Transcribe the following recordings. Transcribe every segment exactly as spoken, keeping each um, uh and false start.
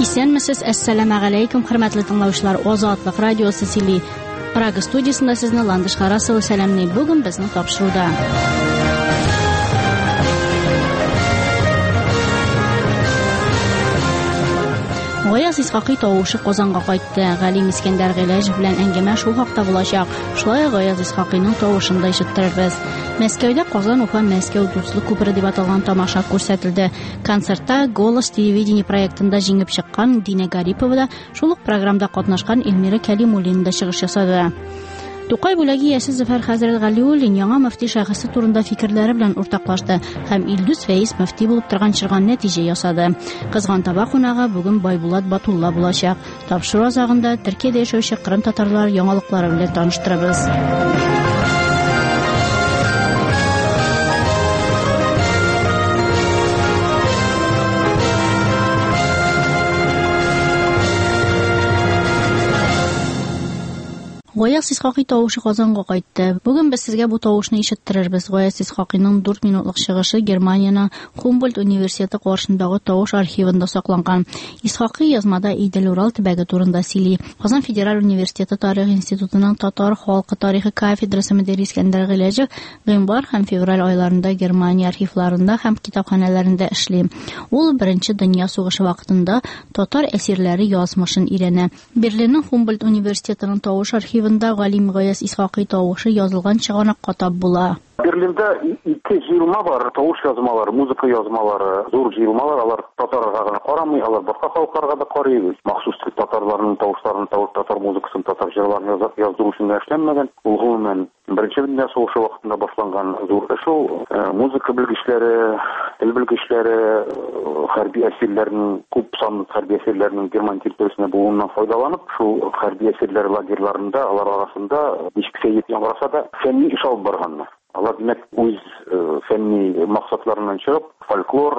Исәнмесез, әссәламу алейкум, хөрмәтле тыңлаучылар. Азатлык радиосы сөйли. Прага студиясында сезне Ландыш Харасова сәламлый. Бүген безнең тапшыруда. Гаяз Исхакый тавышы Казанга кайтты. Галим Искәндәр Гыйләҗев белән әңгәмә шул хакта булачак. Шулай Гаяз Исхакыйның тавышын да ишеттербез. Мәскәүдә Казан-Уфа Мәскәү дуслык күпере дип аталган тамаша күрсәтелде. Концертта «Голос» телевидение проектында җиңеп чыккан Динә Гарипова да, шул ук программада катнашкан Эльмира Кәлимуллина да чыгыш ясады. Тукай бүләге ясыз Зөфәр хәзрәт Галиуллин яңа мөфти шәхесе турында фикерләре белән уртаклашты һәм Илдус Фәиз мөфти булып торган чорга нәтиҗә ясады. Кызган таба кунагы бүген Байбулат Батулла булачак. Тапшыру азагында Төркиядә яшәүче Кырым татарлар яңалыклары белән таныштырабыз. Гаяз Исхакый тавышы Казанга кайтты. Бүген без сезгә бу тавышны ишеттерербез. Гаяз Исхакыйның дүрт минутлык чыгышы Германиянең Хумбольдт университеты каршындагы тавыш архивында сакланган. Исхакый язмада Идел Урал төбәге турында сөйли. Казан Федераль университеты тарих институтының татар халкы тарихы кафедрасы мөдире Искәндәр Гыйләҗев гыйнвар һәм февраль айларында Германия архивларында һәм китапханәләрендә эшли. Ул Беренче дөнья сугышы вакытында татар әсирләре язмышын өйрәнә. Берлинның Хумбольдт университетының тавыш архивы Галим Гаяз Исхакый тавышы язылган чыганакка тап була. Берлинда ике җыелма бар, тавыш язмалары, музыка язмалары, зур җыелмалар, алар татарга гына карамый, алар башка халыкларга да карый. Махсус татарларның тавышларын, татар музыкасын, татар җырларын яздыру өчен эшләнмәгән. Ул гомумән Беренче дөнья сугышы вакытында башланган зур эш ул. Музыка белгечләре, тел белгечләре, хәрби әсирләрнең, күп санлы хәрби әсирләрнең Герман территориясендә булуыннан файдаланып, шул хәрби әсирләр лагерьларында, алар арасында ничек сәйет яңгыраса да фәнни эш алып барганнар. Алар димәк үз фәнни максатларыннан чыгып, фольклор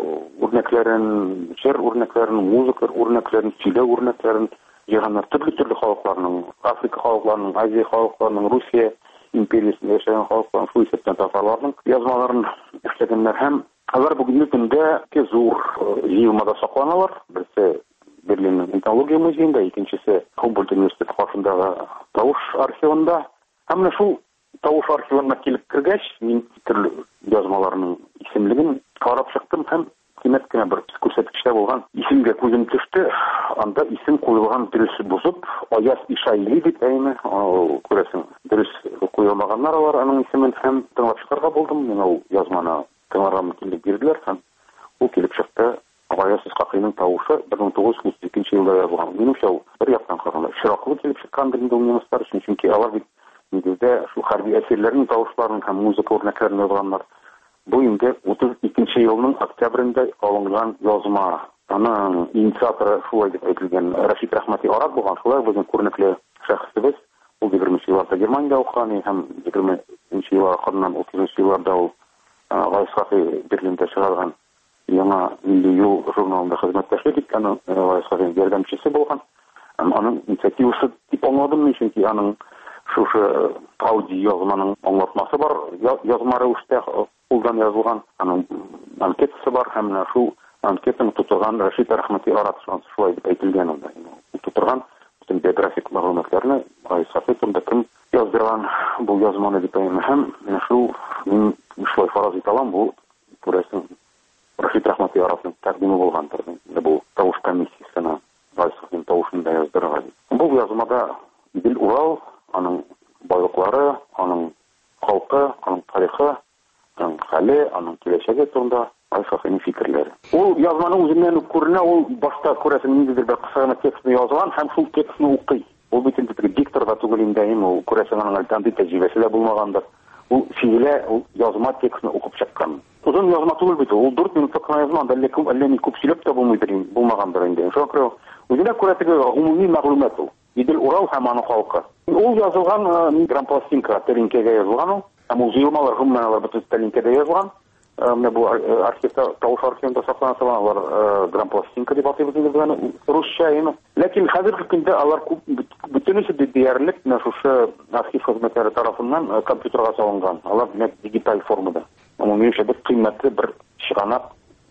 үрнәкләрен, җыр үрнәкләрен, музыка үрнәкләрен, сөйләү үрнәкләрен җыйганнар. Төрле-төрле халыкларның, Африка халыкларының, Азия халыкларының, Русия империясында яшәгән халыкларның, шул исәптән татарларның язмаларын эшләгәннәр һәм алар бүгенге көндә ике зур җыелмада сакланалар. Берсе Берлинның этнология музеенда, икенчесе Хумбольдт университеты каршындагы тавыш архивында. Һәм шул тавыш архивына килеп кергәч, мин төрле язмаларның исемлеген карап чыктым һәм кыйммәт кенә бер күрсәткечләр булган исемгә күзем төште. Анда исем куелган дөрес бузып, Аяз Ишайли дип әйме, күрәсең, дөрес куелмаганнар алар аның исемен һәм тыңлап чыгарга булдым. Мин ул язманы тыңларга килеп бирделәр һәм ул килеп чыкты. Гаяз Исхакыйның тавышы бер мең тугыз йөз утыз икенче елда язылган. Минемчә ул бер яктан караганда шираклы килеп чыккандыр инде ул немецлар өчен, чөнки алар бит нигездә шул хәрби әсирләрнең тавышларын һәм музыка үрнәкләрен язганнар. Бу инде утыз икенче елның октябрендә алынган язма. Аның инициаторы шулай дип әйтелгән Рәшит Рәхмәти Арак булган. Шулай безнең күренекле шәхесебез. Ул егерменче елларда Германиядә укыган һәм егерменче еллардан утызынчы елларда ул Гаяз Исхакый Берлиндә чыгарган яңа милли юл журналында хезмәттәшлек иткән Гаяз Исхакый ярдәмчесе булган. Аның инициативасы дип аңладым, чөнки аның шушы аудио язманың аңлатмасы бар, язма рәвештә кулдан язылган, аның анкетасы бар һәм шул анкетаны тутырган Рәшит Рәхмәти Арак шулай дип әйтелгән анда. Тутырган бөтен биографик мәгълүматларны Гаяз Исхакый турында кем яздырган бу язманы дип әйтәм һәм шул мин шулай фараз итә алам, бу күрәсең Рәшит Рәхмәти Аракның тәкъдиме булгандыр. Бу тавыш комиссиясенә Гаяз Исхакыйның тавышында яздырган. Бу язмада Идел Урал, аның байлыклары, аның халкы, аның тарихы, аның хәле, аның киләчәге турында Гаяз Исхакыйның фикерләре. Ул язманың үзеннән үк күренә, ул башта күрәсең ниндидер бер кыса гына текстны язган һәм шул текстны укый. Ул бит инде диктор да түгел инде, ул күрәсең аның альтанды тәҗрибәсе дә булмагандыр. Ул фигылә ул язма текстны укып чыккан. Узын язма түгел бит, ул дүрт минутлык язма, әллә күп, әллә ни күп сөйләп тә булмыйдыр, булмагандыр инде. Шуңа үзенә күрә теге гомуми мәгълүмат ул. Идел Урал һәм аның халкы. Ул язылган грампластинка, тәлинкәгә язылган ул. Һәм ул җыелмалар, гомумән бөтен тәлинкәдә язылган. Менә бу архивта, тавыш архивында саклана торган алар грампластинка дип атыйбыз инде безне русча име. Ләкин хәзерге көндә алар күп бөтенесе диярлек менә шушы архив хезмәтләре тарафыннан компьютерга салынган. Алар димәк дигиталь формада. Ул минемчә бик кыйммәтле бер чыганак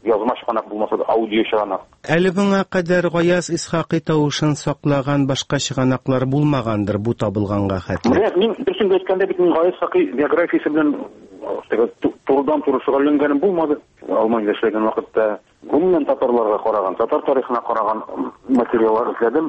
язма чыганак булмаса да аудио чыганак. Әле буңа кадәр Гаяз Исхакый тавышын саклаган башка чыганаклар булмагандыр бу табылганга хәтле. Мин берсен әйткәндә бит Гаяз Исхакый биографиясе белән турыдан туры шөгыльләнгәнем булмады. Алманьда эшләгән вакытта гомумән татарларга караган, татар тарихына караган материаллар эзләдем.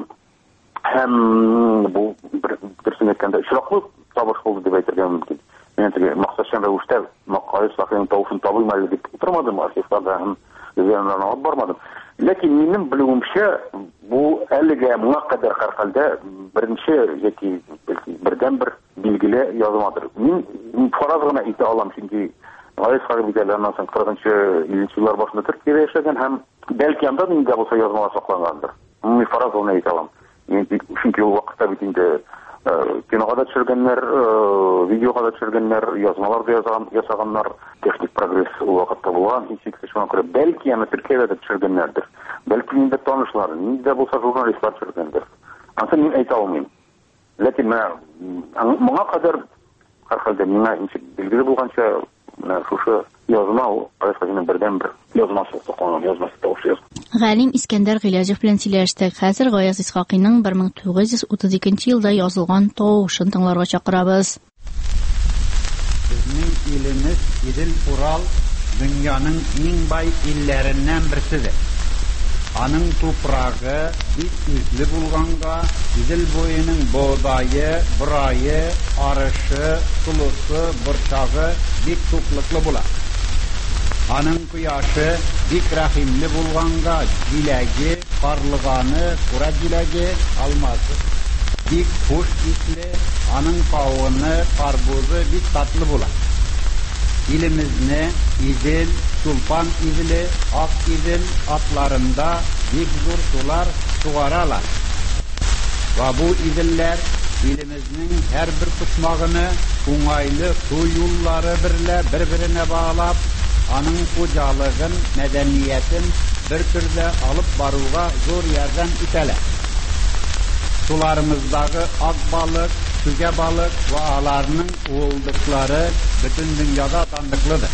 Һәм бу берсен әйткәндә очраклы табыш булды дип әйтергә мөмкин. Мен теге максатчан рәвештә Гаяз Исхакыйның тавышын табыйм әле дип утырмадым, архивларда һәм үземнән алып бармадым. Ләкин минем белүемчә, бу әлегә моңа кадәр һәрхәлдә беренче яки бердән бер билгеле язмадыр. Мин фараз гына әйтә алам, чөнки Гаяз Исхакый битләреннән соң кырыгынчы илленче еллар башында Төркиядә яшәгән һәм бәлки анда инде булса язмалар саклангандыр. Мин фараз гына әйтә алам. Чөнки ул вакытта бит инде кинога да төшергәннәр, видеога да төшергәннәр, язмалар да ясаганнар, техник прогресс ул вакытта булган, һичшиксез шуңа күрә бәлки аны Төркиядә дә төшергәннәрдер. Бәлки инде танышлар, инде булса журналистлар төшергәндер. Аны мин әйтә алмыйм. Ләкин моңа кадәр һәрхәлдә миңа инде билгеле булганча, шушы язма ул Гаяз Исхакыйның бердән бер язмасы, сакланган язмасы тавышы. Галим Искәндәр Гыйләҗев белән сөйләштек. Хәзер Гаяз Исхакыйның бер мең тугыз йөз утыз икенче елда язылган тавышын тыңларга чакырабыз. Безнең илебез Идел Урал дөньяның иң бай илләреннән берсидер. Аның тупрагы бик үзле булганга, Идел буеның бодайы, бурайы, арышы, сулысы, борчагы бик туклыклы була. Аның кояшы бик рәхимле булганга, җиләге, карлыганы, кура җиләге, алмасы бик хуш исле, аның кавыны, карбузы бик татлы була. Илемезне Идел, Тулпан Иделе, Ак Идел атларында бик зур сулар сугаралар. Ва бу иделләр илемезнең һәрбер почмагыны уңайлы су юллары берлә бер-беренә баглап, аның хуҗалыгын, мәдәниятен бер төрдә алып баруга зур ярдәм итәләр. Суларымыздагы ак балык, сүгә балык ва аларның уылдыклары бөтен дөньяда таныклыдыр.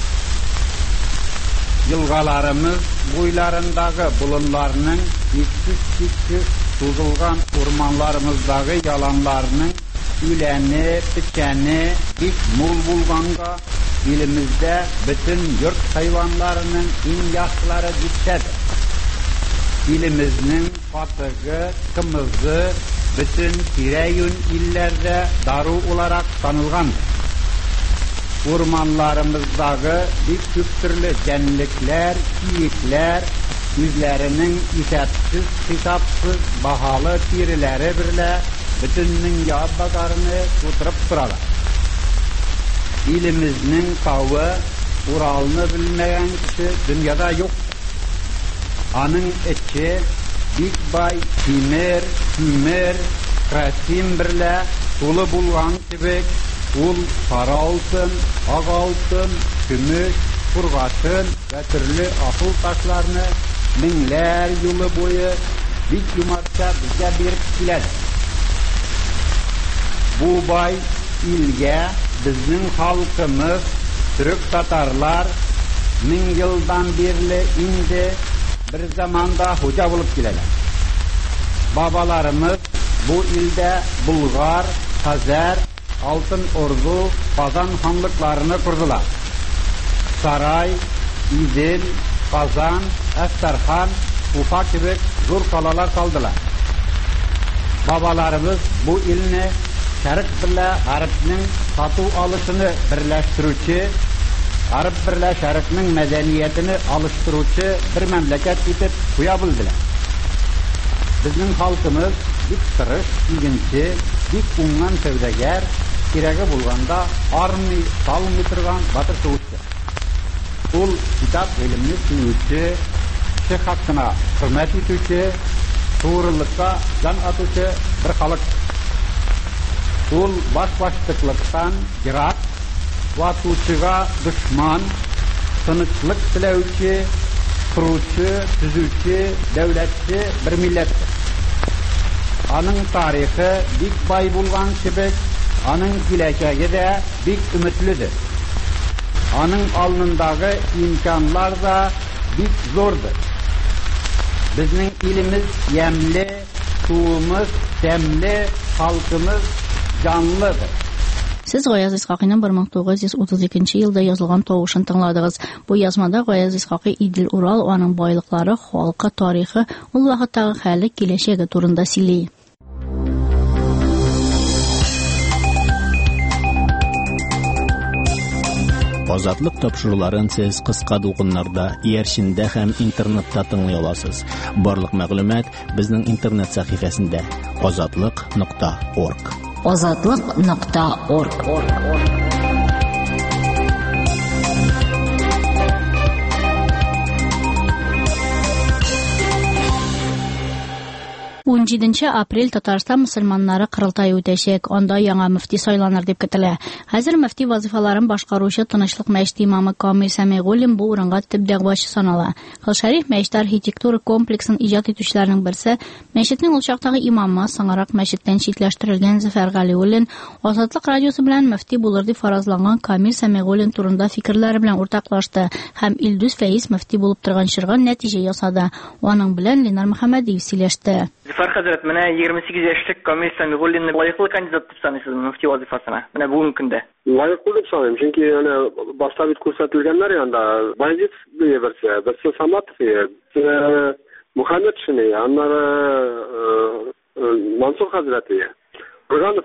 Елгаларымыз буйларындагы болынларның иксез-чиксез сузылган урманларымыздагы яланларның үләне, печәне бик мул булганга, илемездә бөтен йорт хайванларының иң яхшылары җитешәдер. Илемезнең катыгы, кымызы бөтен тирә-юнь илләрдә дару уларак танылгандыр. Урманларымыздагы бик күп төрле җәнлекләр, киекләр үзләренең исәпсез, хисапсыз баһалы тиреләре берлә бөтен дөнья базарыны тутырып торалар. Илемезнең тавы, Уралны белмәгән кеше дөньяда юк. Аның эче бик бай тимер, күмер, красим берлә тулы булган кебек, ул сары алтын, ак алтын, көмеш, кургашын ва төрле асыл ташларны меңләр юлы буе бик юмартча безгә биреп киләләр. Бу бай илгә безнең халкымыз, төрек татарлар мең елдан бирле инде bir zamanda hoca bulup kileler. Babalarımız bu ilde Bulgar, Tazer, Altın Ordu, Kazan hanlıklarını kurdular. Saray, İdil, Kazan, Estarhan, Ufa gibi zor kalalar saldılar. Babalarımız bu ilini Şərq birlə Ғәрбнең сату алышını birləştirүче, Ғәрб birlə Şərqнең мәдәниятını алыштыручы bir мәмләкәт итеп куя белделәр. Безнең халкымыз бик тырыш, игенче, бик уңган сәүдәгәр, кирәге булганда армый, салмый торган батыр сугышчы. Ул китап гыйлемне сөюче, кеше хакына хөрмәт итүче, тугрылыкка җан атучы bir халык. Ул баш-баштыклыктан ерак, ватучыга душман, тынычлык теләүче, құручы, түзүче, дәүләтче bir милләт. Аның тарихы бик бай булган кебек, аның киләчәге дә бик өметледер. Аның алдындагы имканлар да бик зурдыр. Безнең илimiz ямле, суымыз тәмле, халкымыз жанлыдыр. Сез Гаяз Исхакыйның бер мең тугыз йөз утыз икенче елда язылган тавышын тыңладыгыз. Бу язмада Гаяз Исхакый Идел Урал, аның байлыклары, халкы, тарихы, ул вакыттагы хәле, киләчәге турында сөйли. Азатлык тапшыруларын сез кыска дулкыннарда, иярчендә һәм интернетта тыңлый аласыз. Барлык мәгълүмат безнең интернет сәхифәсендә азатлык нокта орг. азатлык нокта орг. он җиденче апрель Татарстан мөселманнары кырылтайы үтәчәк. Анда яңа мөфти сайланыр дип көтелә. Хәзер мөфти вазифаларын башкаручы Тынычлык мәчете имамы Камил Сәмигуллин бу урынга төп дәгъвачы санала. Хәл-Шәриф мәчете архитектура комплексын иҗат итүчеләрнең берсе, мәчетнең ул чактагы имамы, соңрак мәчеттән читләштерелгән Зөфәр Галиуллин, Азатлык радиосы белән мөфти булыр дип фаразланган Камил Сәмигуллин турында фикерләре белән уртаклашты һәм Илдус Фәиз мөфти булып торган чорга нәтиҗә ясады. Аның белән Ленар Мөхәммәдиев сөйләште. Зифар хәзрәт, менә егерме сигез яшьлек Камил Сәмигуллинны лаеклы кандидат дип саныйсыз мөфти вазифасына? Менә бүгенге көндә. Лаеклы дип саныйм, чөнки аны башта бит күрсәтелгәннәр янда. Баязит берсе, берсе Саматов, берсе Мөхәммәд Шини, аннары Мансур хәзрәте, Бурганов.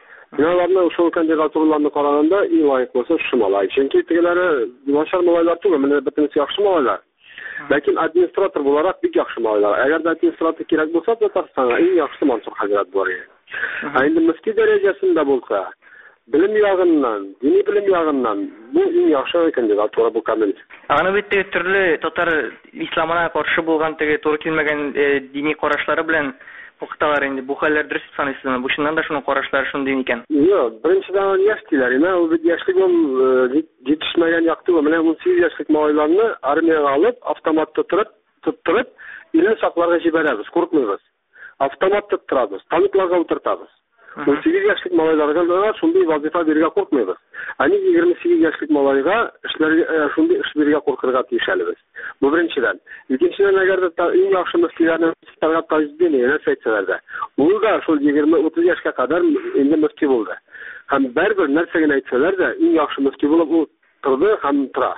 Менә шул кандидатураларны караганда иң лаеклысы шумалай. Чөнки тегеләре начар малайлар түгел, менә бөтенесе яхшы малайлар. Ләкин администратор буларак бик яхшы малайлар. Әгәр дә администратор кирәк булса, Татарстанга иң яхшы Мансур хәзрәт булыр. Ә инде мөфти дәрәҗәсендә булса, билим ягыннан, дини билим ягыннан бу иң яхшы кандидатура бу Камил. Аны бит төрле татар исламына каршы булган теге туры килмәгән дини карашлары белән Укталар инде бу хәлләр дөрес саныйсызмы? Бу шуннан да шуның карашлары шундый икән. Юк, беренчедән яшьтиләр, менә ул бит яшьлек ул җитешмәгән якты, менә ун сигез яшьлек малайларны армиягә алып, автомат тоттырып, тоттырып, илне сакларга җибәрәбез, курыкмыйбыз. Автомат тоттырабыз, танкларга утыртабыз. ун сигез яшьлек малайларга да шундый вазифа бирергә курыкмыйбыз. Аны егерме сигез яшьлек малайга эшләргә шундый эш бирергә куркырга тиешәлебез. Бу беренчедән. Икенчедән, әгәр дә иң яхшы мөфтиләрне Татарга таҗдине әйтсәләр дә, ул да шул егерме утыз яшькә кадәр инде мөфти булды. Һәм бер-бер нәрсә генә әйтсәләр дә, иң яхшы мөфти булып ул торды һәм тора.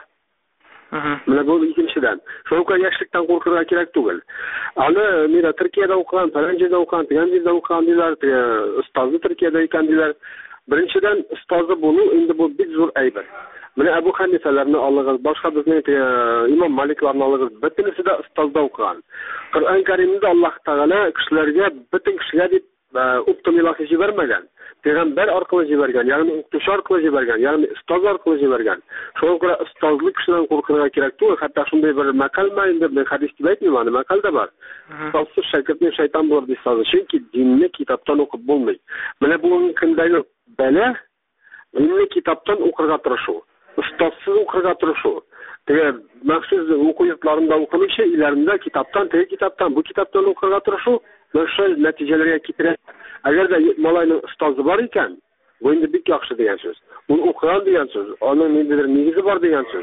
Менә бу икенчедән. Шуңа яшьлектән куркырга кирәк түгел. Аны мира Төркиядә укыган, Франциядә укыган, Тегәндә укыган диләр, остазы Төркиядә икән диләр. Беренчедән, остазы булу инде бу бик зур әйбер. Менә Әбу Хәнифәләрне алыгыз, башка безнең Имам Маликларны алыгыз, бөтенесе дә остазда укыган. Коръән Кәримдә Аллаһ Тәгалә кешеләргә, бөтен кешегә дип уктымыйлар җибәрмәгән. Пәйгамбәр аркылы җибәргән, ягъни укытучы аркылы җибәргән, ягъни остаз аркылы җибәргән. Шуңа күрә остазлык кешедән куркырга кирәк түгел, хәтта шундый бер мәкаль ма инде, бер хәдис дип әйтмим аны, мәкаль дә бар. Остазсыз шәкертне шайтан булыр ди сазы, чөнки динне китаптан укып булмый. Менә бүгенге көндәге бәла динне китаптан укырга тырышу, остазсыз укырга тырышу. Теге махсус уку йортларында укымыйча, иләрендә китаптан, теге китаптан, бу китаптан укырга тырышу, шул нәтиҗәләргә китерә. Әгәр дә малайның остазы бар икән, бу инде бик яхшы дигән сүз. Ул укыган дигән сүз, аның ниндидер нигезе бар дигән сүз.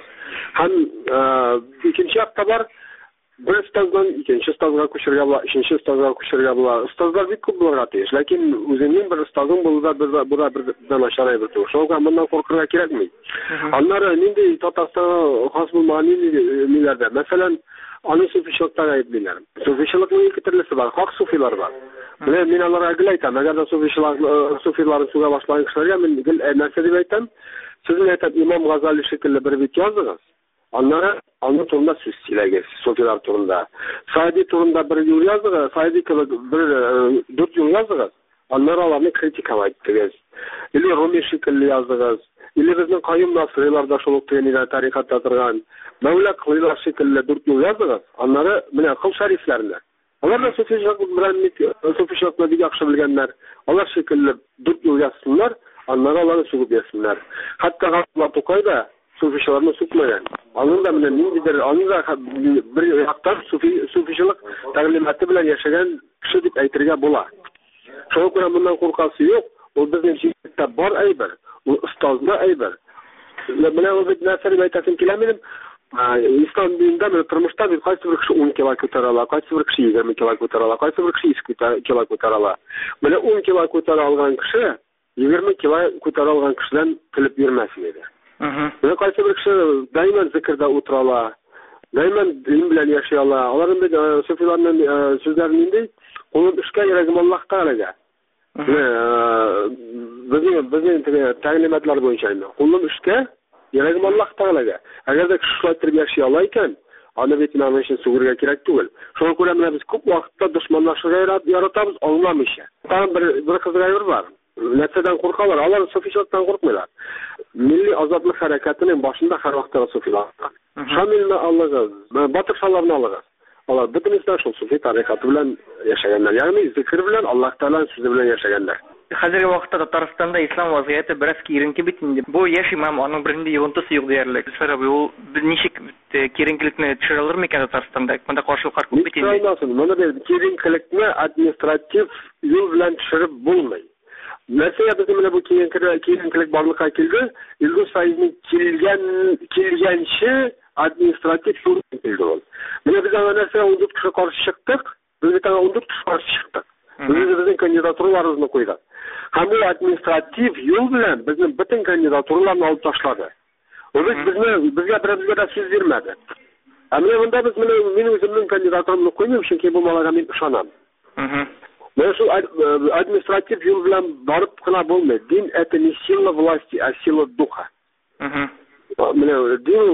Һәм икенче якта бар, бер остаздан икенче остазга күчергә була, өченче остазга күчергә була. Остазлар бик күп булырга тиеш, ләкин үзенең бер остазың булуда бер бер начар әйбер түгел. Шуңа моннан куркырга кирәкми. Аннары нинди Татарстанга хас булмаган ниләрдә, мәсәлән, аны суфичлыкта әйтлиләр. Суфичлыкның ике төрлесе бар, хак суфилар бар. Менә мин аларга гел әйтәм, әгәр дә суфичлар суфиларны суга башлаган кешеләргә мин гел нәрсә дип әйтәм, сезне әйтәм, Имам Газали шикелле бер бит языгыз. Аннары аны турында сүз сөйләгез, суфилар турында. Сади турында бер юл языгыз, Сади кебек бер дүрт юл языгыз. Аннары аларны критикалай иттегез. Или Руми шикелле языгыз. Или безнең Каюм Насыйлар да шул ук тегенә тарихатта торган. Мәүлә Кылыйлар шикелле дүрт юл языгыз. Аннары менә Кыл Шәрифләрне. Алар да суфичлык белән суфичлыкны бик яхшы белгәннәр. Алар шикелле дүрт юл язсыннар, аннары аларны сугып ясыннар. Хәтта Габдулла Тукай да суфичларны сүкмәгән. Аның да менә ниндидер, аның да бер яктан суфи суфичлык тәгълиматы белән яшәгән кеше дип әйтергә була. Шуңа күрә моннан куркасы юк. Ул безнең җиттә бар әйбер, ул остазны әйбер. Менә ул бит нәрсә дип әйтәсем килә минем. Ислам dinida men turmushda biz qaysi bir kishi o'n kilo ko'tara oladi, qaysi bir kishi yigirma kilo ko'tara oladi, qaysi bir kishi yuz kilo ko'tara oladi. Mana o'n kilo ko'tara olgan kishi yigirma kilo ko'tara olgan kishidan qilib yurmasin edi. Mana qaysi bir kishi doim zikrda o'tira oladi, doim din bilan yashay oladi. Ularning sufiylarning so'zlarini qo'lim ishga yuragim Alloh taolaga. Bizning bizning ta'limotlar bo'yicha qo'lim ishga yuragim Alloh taolaga. Agarda kishilar yashay olar ekan, ana bitmani uchun sug'urga kerak tugul. Shunga ko'ra men biz ko'p vaqtda dushmanlashishga yaratamiz, olmamish. Tam bir bir qizlar bor. Natsadan qo'rqalar, ular sufiylardan qo'rqmaylar. Milliy ozodlik harakatining boshida har vaqt sufiylar. Shamilni Allohga, Batırshalarni Allohga. Ular butunlay shu sufiy tariqati bilan yashaganlar, ya'ni zikr bilan Alloh taolaning so'zi bilan yashaganlar. Hozirgi vaqtda Tataristonda islom vaziyati biroz keyingi bitindi. Bu yash imom onun birinde yig'intisi yo'q deyarli. Sababi u nechik keyingilikni tushira olarmikan Tataristonda? Bunda qarshiliklar ko'p bitindi. Mana bu keyingilikni administrativ yo'l bilan tushirib bo'lmaydi. Mesela bizim bu keyingilik borliqqa keldi. Ilg'us faizning kelgan kelganchi administrativ yo'l keldi. Mana biz ana narsa o'n to'rt kishi qarshi chiqdik. Biz bitta o'n to'rt kishi qarshi chiqdik. Biz bizning kandidaturalarimizni qo'ydik. Ham bu administrativ yo'l bilan bizning butun kandidaturalarni olib tashladi. O biz bizni bizga birimizga da so'z bermadi. Ammo bunda biz men o'zimning kandidaturamni qo'ymayman, chunki bu malaga men ishonaman. Men shu administrativ yo'l bilan borib qila bo'lmaydi. Din это не сила власти, а сила духа. Mana din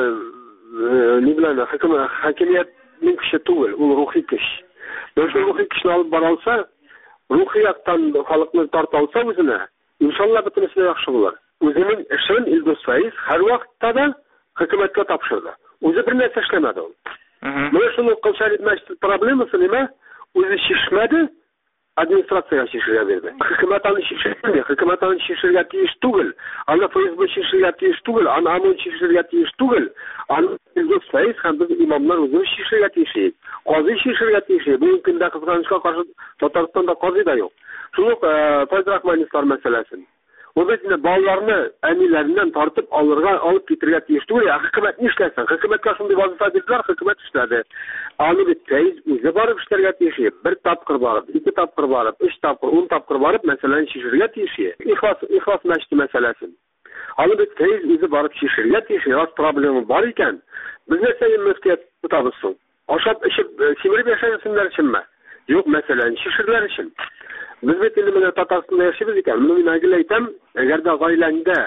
ne bilan hakimiyatning kuchi tugul, u ruhiy kuch. Men shu ruhiy kuchni olib bora olsa, ruhiyatdan xalqni torta olsa o'zini, inshaalloh butunisi yaxshi bo'lar. O'zining ishini Ildo'z Faiz har vaqtda hukumatga topshirdi. O'zi bir narsa ishlamadi. Mana shuni qilishalik masjid problemasi nima? O'zi shishmadi, administratsiyaga shishirga berdi. Hukumatni shishirdi, hukumatni shishirga tegish tugul. Ana Faiz bu shishirga tegish tugul, ana amun shishirga tegish tugul. Ana Ildo'z Faiz ham biz imomlar o'zi shishirga tegish. Qozi shishirga tegish. Bu kunda qizg'anishga qarshi Tataristonda qozi da yo'q. Shuni Faiz Rahmanovlar masalasi. O'zbekistonda bolalarni amilaridan tortib olirga olib ketirga tegish tugul. Hukumat ishlasin. Hukumatga shunday vazifa berdilar, hukumat ishladi. Ani bitkayiz o'zi borib ishlarga tegish. Bir topqir borib, ikki topqir borib, uch topqir, o'n topqir borib masalani shishirga tegish. Ixlos ixlos masjid masalasi. Ani bitkayiz o'zi borib shishirga tegish. Yo'q problema bor ekan. Biz esa muftiyat tutabizsin. Oshab ishib simirib yashaysinlar uchunmi? Yo'q, masalan, shishirlar uchun. Biz bu endi Tataristonda yashaymiz ekan. Men nima aytam, agarda oilangda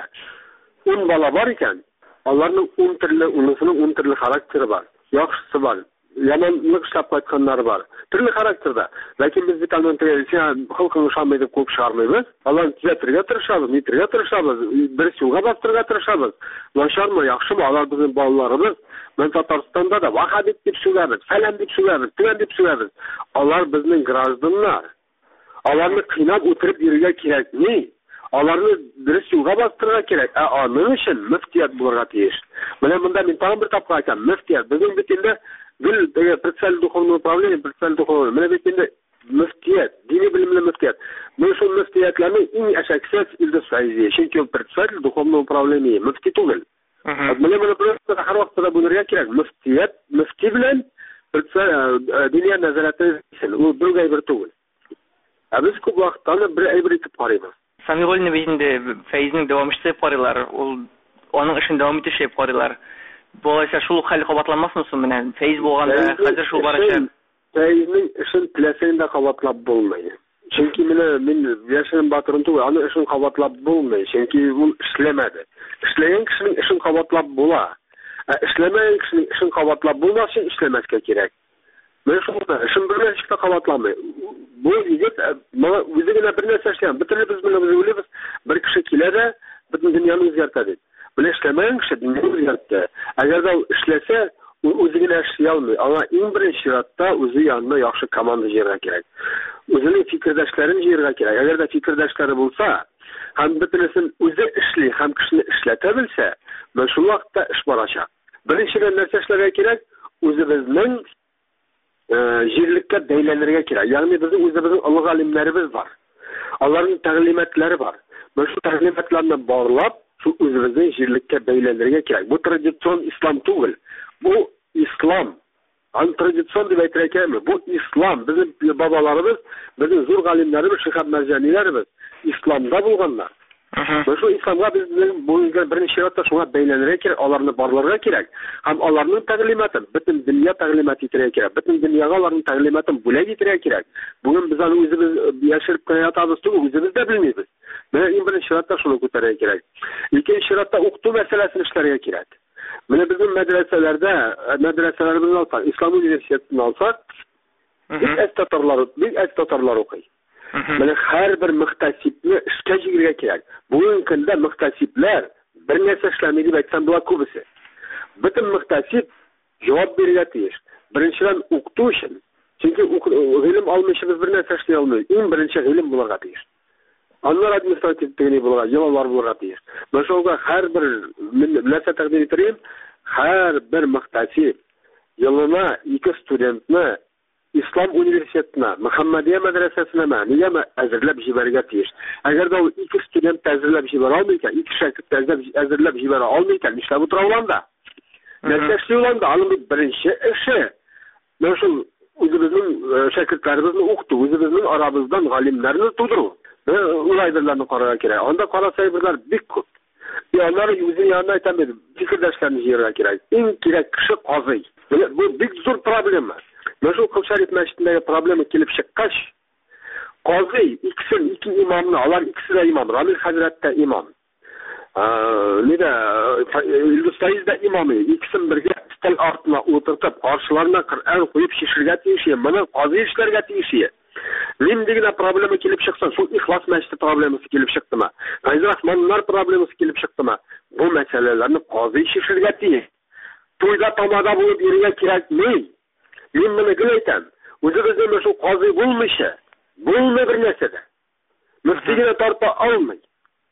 o'n bola bor ekan, ularning o'n turli, unisining o'n turli xarakteri bor. Yaxshisi bor, yomonlik ishlab qaytganlari bor. Turli xarakterda. Lekin biz bittadan xalqni ishonmaydi ko'p chiqarmaymiz. Ularni tuzatirga tirishamiz, nitirga tirishamiz, bir yo'lga bostirga tirishamiz. Nasharmi, yaxshimi, ular bizning bolalarimiz. Men Tataristonda da vahabit deb so'ramiz, falan deb so'ramiz, tugan deb so'ramiz. Ular bizning gражданlar. Ularni qiynab o'tirib yurga kerakmi? Ularni bir yo'lga bostirga kerak. A, nima uchun muftiyat bo'lga tegish? Mana bunda men tam bir topqa ekan, muftiyat bizning bitinda gul председатель духовного управления, председатель духовного. Mana bitinda muftiyat, diniy bilimli muftiyat. Men shu muftiyatlarning eng ashaksiz Ildo'z Faiz, chunki председатель духовного управления, muftiy tugul. Mana buni просто har vaqtda bo'lirga kerak. Muftiyat, muftiy bilan diniy nazoratni u birga bir tugul. Biz ko'p vaqtda bir ayb etib qaraymiz. Samig'ulni bizinde Faizning davomchisi deb qaraylar. Ul onun ishini davom etish deb qaraylar. Bo'laysa shu hali qabatlanmasmisiz mana Faiz bo'lganda hozir shu baracha Faizning ishini tilasangda qabatlab bo'lmaydi. Chunki meni men yashirin batirim to'g'ri, uni ishini qabatlab bo'lmaydi. Chunki u ishlamadi. Ishlagan kishining ishini qabatlab bo'lar. Ishlamagan kishining ishini qabatlab bo'lmas uchun ishlamasga kerak. Men shuni ishim bir narsa qabatlanmaydi. Bu yigit o'zigina bir narsa ishlaydi. Bitirib biz bilan o'ylab bir kishi keladi, butun dunyoni o'zgartiradi. Buni ishlamagan kishi dunyoni o'zgartiradi. Agarda u ishlasa, u o'zigina ishlay olmaydi. Ammo eng birinchi shartda o'zi yonida yaxshi komanda yig'ishga kerak. O'zining fikrdoshlarini yig'ishga kerak. Agarda fikrdoshlar bo'lsa, ham bitirsin o'zi ishli, ham kishini ishlata bilsa, mana shu vaqtda ish boracaq. Birinchidan narsa ishlarga kerak, o'zi bizning yerlikka deylanlarga kerak. Ya'ni bizning o'zimizning ulug' alimlarimiz bor. Ularning ta'limotlari bor. Mana shu ta'limotlarni borlab, shu o'zimizning yerlikka deylanlarga kerak. Bu traditsion islom tugul. Bu İslam. Аны традицион дип әйтер икәнме? Бу ислам. Безнең бабаларыбыз, безнең зур галимнәребез, шәһәр мәрҗәниләребез исламда булганнар. Шу исламга безнең бүгенге беренче чиратта шуңа бәйләнергә кирәк, аларны барларга кирәк. Һәм аларның тәгълиматын бөтен дөнья тәгълимат итәргә кирәк. Бөтен дөньяга аларның тәгълиматын бүләк итәргә кирәк. Бүген biz аны үзебез яшереп кенә ятабыз түгел, үзебез дә белмибез. Менә иң беренче чиратта шуны күтәрергә кирәк. Икенче чиратта укыту мәсьәләсен эшләргә кирәк. Менә безнең мәдрәсәләрдә, мәдрәсәләребезне алсак, ислам университетын алсак, бик әз татарлар, бик әз татарлар укый. Менә һәрбер мөхтәсибне эшкә җигәргә кирәк. Бүген көндә мөхтәсибләр бер нәрсә эшләми дип әйтсәм була күбесе. Бөтен мөхтәсиб җавап бирергә тиеш. Беренчедән укыту өчен. Чөнки гыйлем алмыйча без бер нәрсә эшли алмыйбыз. Иң беренче гыйлем булырга тиеш. Аннар административ тегени булырга, ялалар булырга тиеш. Мәшәлгә һәрбер нәрсә тәкъдим итәрим, һәрбер мөхтәсиб елына ике студентны İslam университетына, Мөхәммәдия мәдрәсәсенә нигә әзерләп җибәрергә тиеш. Әгәр дә ул ике студент әзерләп җибәрә алмый икән, ике шәкерт әзерләп җибәрә алмый икән, нишләп утыра уланда? Нәрсә эшли уланда? Аның беренче эше. Менә шул үзебезнең шәкертләребезне укыту, үзебезнең арабыздан галимнәрне тудыру. Улайдырларны карарга кирәк. Анда карасайбырлар бик күп. Алар үзенең янына әйтәм, фикердәшләрне җыярга кирәк. Иң кирәк кеше казый. Бу бик зур проблема. Мәшһүр Кылшариф мәчетендәге проблема килеп чыккач, казый икесен, ике имамны, алар икесе дә имам, Рамил хәзрәт тә имам. Нидә, Илдус да имамы, икесен бергә стел артына утыртып, каршыларына Коръән куеп шишергә тиеш, моны казый эшләргә тиеш. Нинди генә проблема килеп чыкса, шул Ихлас мәчете проблемасы килеп чыктымы? Файзрахманнар проблемасы килеп чыктымы? Бу мәсьәләләрне казый шишергә тиеш. Туйда тамада булып йөрергә кирәкми. Мин моны геләйтәм. Үзебезнең шул казый булмыйча, булмый бер нәрсәдә. Мөфтигә тарта алмый.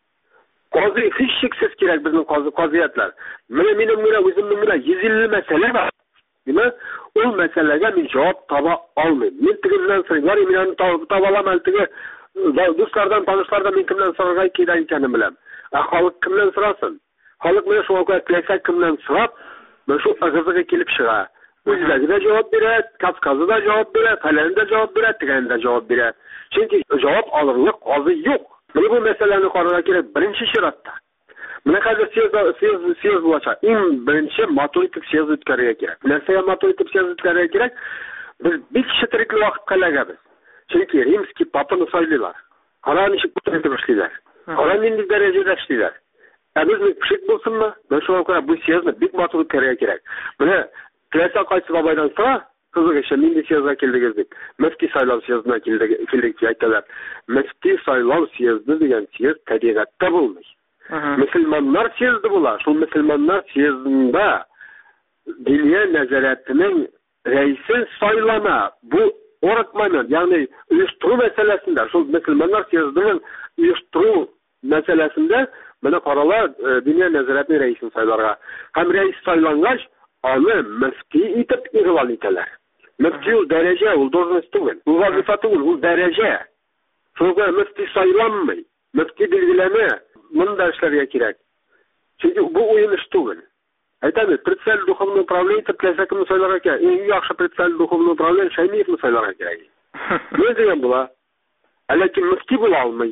Казый һичшиксез кирәк безнең казый казыятлар. Менә минем менә үземнең менә йөз илле мәсьәлә бар. Димә, ул мәсьәләгә мин җавап таба алмыйм. Мин тегелән сыйлар, мин аны таба аламын, теге дуслардан, танышлардан мин кемнән сорарга кирәк икәнен беләм. Ә халык кемнән сорасын? Халык менә шуңа күрә теләсә кемнән сорап, менә шул ыгызыгы килеп чыга. Үзләге дә җавап бирә, Кавказы да җавап бирә, фәлән дә җавап бирә, тегән дә җавап бирә. Чөнки җавап алырлык казый юк. Менә бу мәсьәләне карарга кирәк беренче чиратта. Менә хәзер съезд съезд булачак. Иң беренче матур итеп съезд үткәрергә кирәк. Нәрсәгә матур итеп съезд үткәрергә кирәк? Без бик четерекле вакытка эләгәбез. Чөнки римский папаны сайлыйлар. Кара ничек үтеп эшлиләр. Кара нинди дәрәҗәдә эшлиләр. Ә безнең пешек булсынмы? Менә шуңа күрә бу съездны бик матур үткәрергә кирәк. Менә Теләсә кайсы бабайдан сора, кызыгыча нинди съездга килдегез дип. Мөфти сайлау съездына килдек, килдек дип әйтәләр. Мөфти сайлау съезды дигән съезд табигатьтә булмый. Мөселманнар съезды була. Шул мөселманнар съездында диния нәзарәтенең рәисен сайлана. Бу орак момент, ягъни оештыру мәсьәләсендә, шул мөселманнар съездының оештыру мәсьәләсендә менә карала диния нәзарәтенең рәисен сайларга. Һәм рәис сайлангач, аны мөфти итеп игълан итәләр. Мөфти ул дәрәҗә, ул должность түгел. Ул вазифа түгел, ул дәрәҗә. Шуңа мөфти сайланмый. Мөфти билгеләнә, монда эшләргә кирәк. Чөнки бу уен эш түгел. Әйтәбез, председатель духовного управления итеп теләсә кемне сайларга кирәк. Иң яхшы председатель духовного управления Шәймиевны сайларга кирәк. Менә дигән була. Ләкин мөфти була алмый.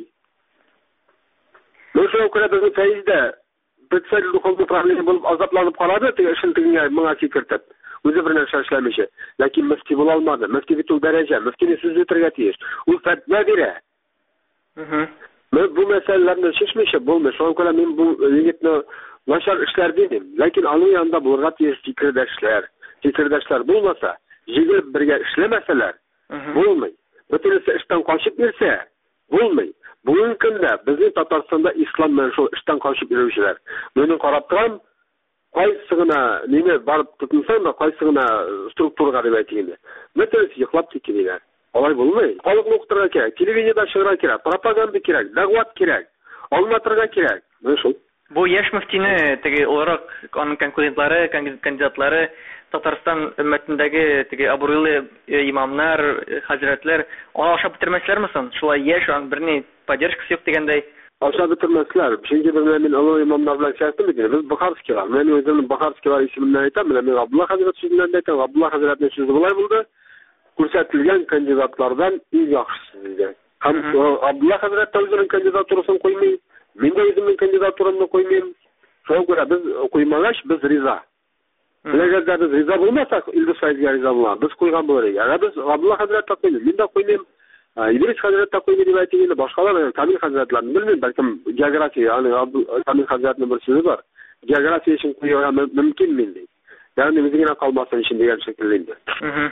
Менә шуңа күрә безнең Фәиздә председатель духовного управления булып азапланып карады, теге эшен тегеңә моңа сикертеп. Үзе бер нәрсә эшләмичә. Ләкин мөфти була алмады. Мөфти бит ул дәрәҗә, мөфтине сүз үтәргә тиеш. Ул фәтва бирә. Мм. Бу мәсьәләләрне чишмичә булмый. Шуңа күрә мин бу егетне начар эшләр дидем. Ләкин аның янында булырга тиеш фикердәшләр. Фикердәшләр булмаса, җигелеп бергә эшләмәсәләр, булмый. Бөтенесе эштән качып йөрсә, булмый. Бүгенге көндә безнең Татарстанда ислам белән шул эштән качып йөрүчеләр. Менә карап торам, кайсы гына нене барып тотынсаң да, кайсы гына структурага дип әйтәләр. Бөтенесе йоклап киткәннәр. Алай булмый. Халыкны укытырга кирәк, телевидениедә чыгарга кирәк, пропаганда кирәк, дәгъват кирәк, аңлатырга кирәк. Менә шул. Бу яшь мөфтине теге оларак аның конкурентлары, кандидатлары Татарстан өммәтендәге теге абруйлы имамнар, хәзрәтләр аны ашап бетермәсләрме соң? Шулай яшь, аның берни поддержкасы юк дигәндәй, aşağı bitirmezler. Çünkü ben Allah imamlar bilen şahittim edin. Biz Bukharski var. Ben özümün Bukharski var isminden aytam. Ben Abdullah Hazret sözünden aytam. Abdullah Hazret'in sözü bulay buldu. Kursatilgen kandidatlardan en yaxşısı bizde. Hem Abdullah Hazret özünün kandidaturasını koymayın. Ben de özümün kandidaturasını koymayayım. Şuna göre biz koymagaç biz riza. Eğer biz riza bulmasak İldız Said'e riza bulalım. Biz koygan böyle. Eğer biz Abdullah Hazret'e koymayayım. Ben de koymayayım. İdris Hazret'e koymayayım diye aytayım. Başkalar Kamil Hazret'lerini bilmiyorum. Belki geografi yani Kamil Hazret'in bir sözü var. Geografi için koyuyor mümkün mi değil. Yani bizim yine kalmasın için diğer şekilde. Hı hı.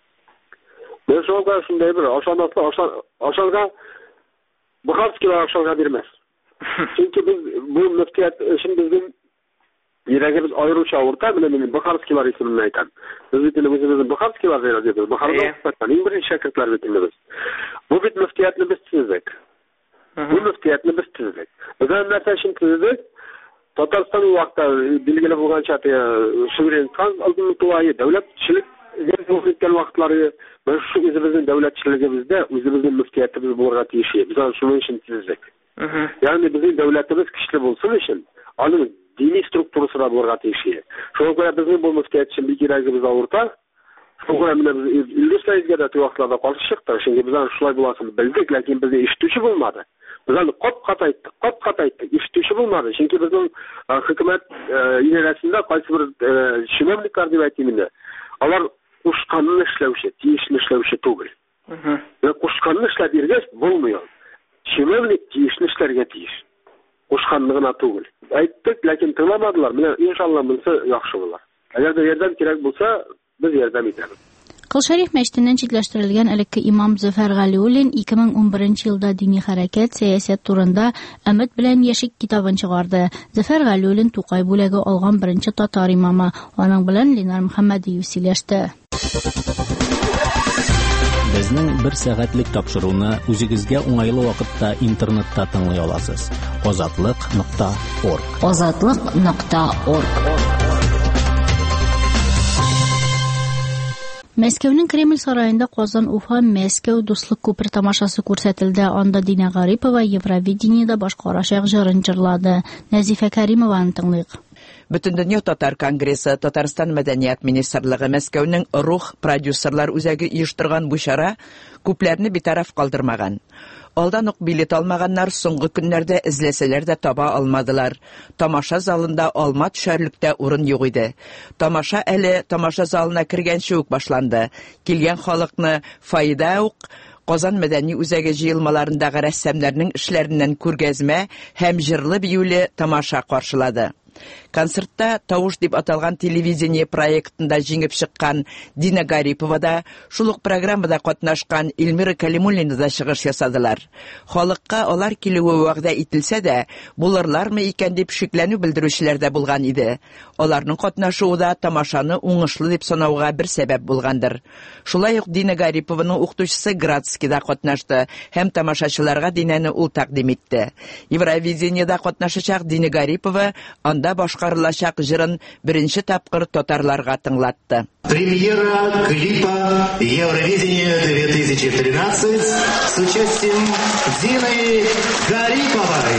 Ben şuna kadar şundayım. Aşağıda aşağıda Bukharski'ler aşağıda vermez. Çünkü biz bu müftiyat için bizim yüreğimiz ayrıca orta bilemenin Bukharski'ler ismini aytan. Biz bitimimizin Bukharski'ler vereceğiz. Bukhar'da okutmaktan en birinci şakirtler bitimimiz. Bu bit müftiyatını biz çizdik. Bu müftiyatını biz çizdik. Özel mesela şimdi çizdik. Tatarstan vakta bilgili bulgan çatıya suverenitkan aldığımız duayı devletçilik Devletçilik vaxtları ben şu özümüzün devletçiliğimizde özümüzün müftiyatımız bulurga tiyişi. Biz onu şunun için çizdik. Yani bizim devletimiz güçlü bulsun için onun dini strukturusuna bulurga tiyişi. Şuna göre bizim bu müftiyat için bir giragimiz avurta. Şuna göre biz İldis Said'e de vaxtlarda karşı çıktık. Şimdi biz şulay bulasını bildik, lakin bize iştüşü bulmadı. Biz onu kop kat ayttık, kop kat ayttık. İştüşü bulmadı. Çünkü bizim hükümet ineresinde kaysı bir şimemlikler diye aytımında. Onlar kuşkanını işlevşi, tiyişini işlevşi tuğul. Ve kuşkanını işle birgeç bulmuyor. Şimemlik tiyişini işlerge tiyiş. Kuşkanlığına tuğul. Ayttık, lakin tığlamadılar. İnşallah bulsa yaxşı bular. Eğer de yerden kirek bulsa, biz yerden edelim. Qilsharif meştindən çitləşdirilən əlikki İmam Zəfər Ғəliуллин iki min on birinci yılda dini hərəkət, siyasət turunda əmid bilən yeşik kitabını çıxardı. Zəfər Ғəliуллин Tuqay бүләге alğan birinci Tatar imamı. Onun bilən Linar Muhammadiyev сөйләште. Безнең bir сәгатьлек тапшыруны үзегезгә уңайлы вакытта интернетта тыңлый аласыз. озатлык нокта орг. озатлык нокта орг. Мәскәүнең Кремль сарайында Казан-Уфа Мәскәү дуслык күпер тамашасы күрсәтелде. Анда Дина Гарипова Евровидениедә башкарачак җырын җырлады. Нәзифә Кәримованы тыңлыйк. Бөтендөнья татар конгрессы Татарстан мәдәният министрлыгы Мәскәүнең рух продюсерлар үзәге оештырган бу чара күпләрне битараф калдырмаган. Алдан ук билет алмаганнар соңгы көннәрдә эзләсәләр дә таба алмадылар. Тамаша залында алма төшәрлектә урын юк иде. Тамаша әле тамаша залына кергәнче үк башланды. Килгән халыкны файда ук Казан мәдәни үзәге җыелмаларындагы рәссамнарның эшләреннән күргәзмә һәм җырлы биюле тамаша каршылады. Концертта «Тавыш» дип аталган телевидение проектында җиңеп чыккан Дина Гарипова да, шулык программада катнашкан Эльмира Калимуллина да чыгыш ясадылар. Халыкка алар килүе вәгъдә ителсә дә, булырлармы икән дип шикләнү белдерүчеләр дә булган иде. Аларның катнашуы да тамашаны уңышлы дип санауга бер сәбәп булгандыр. Шулай ук Дина Гарипованың укытучысы Градскийда катнашты һәм тамашачыларга Динаны ул тәкъдим итте. Евровидениедә катнашачак Дина Гарипова анда башкарылачак җырын беренче тапкыр татарларга тыңлатты. Премьера клипа Евровидение две тысячи тринадцать с участием Дины Гариповой.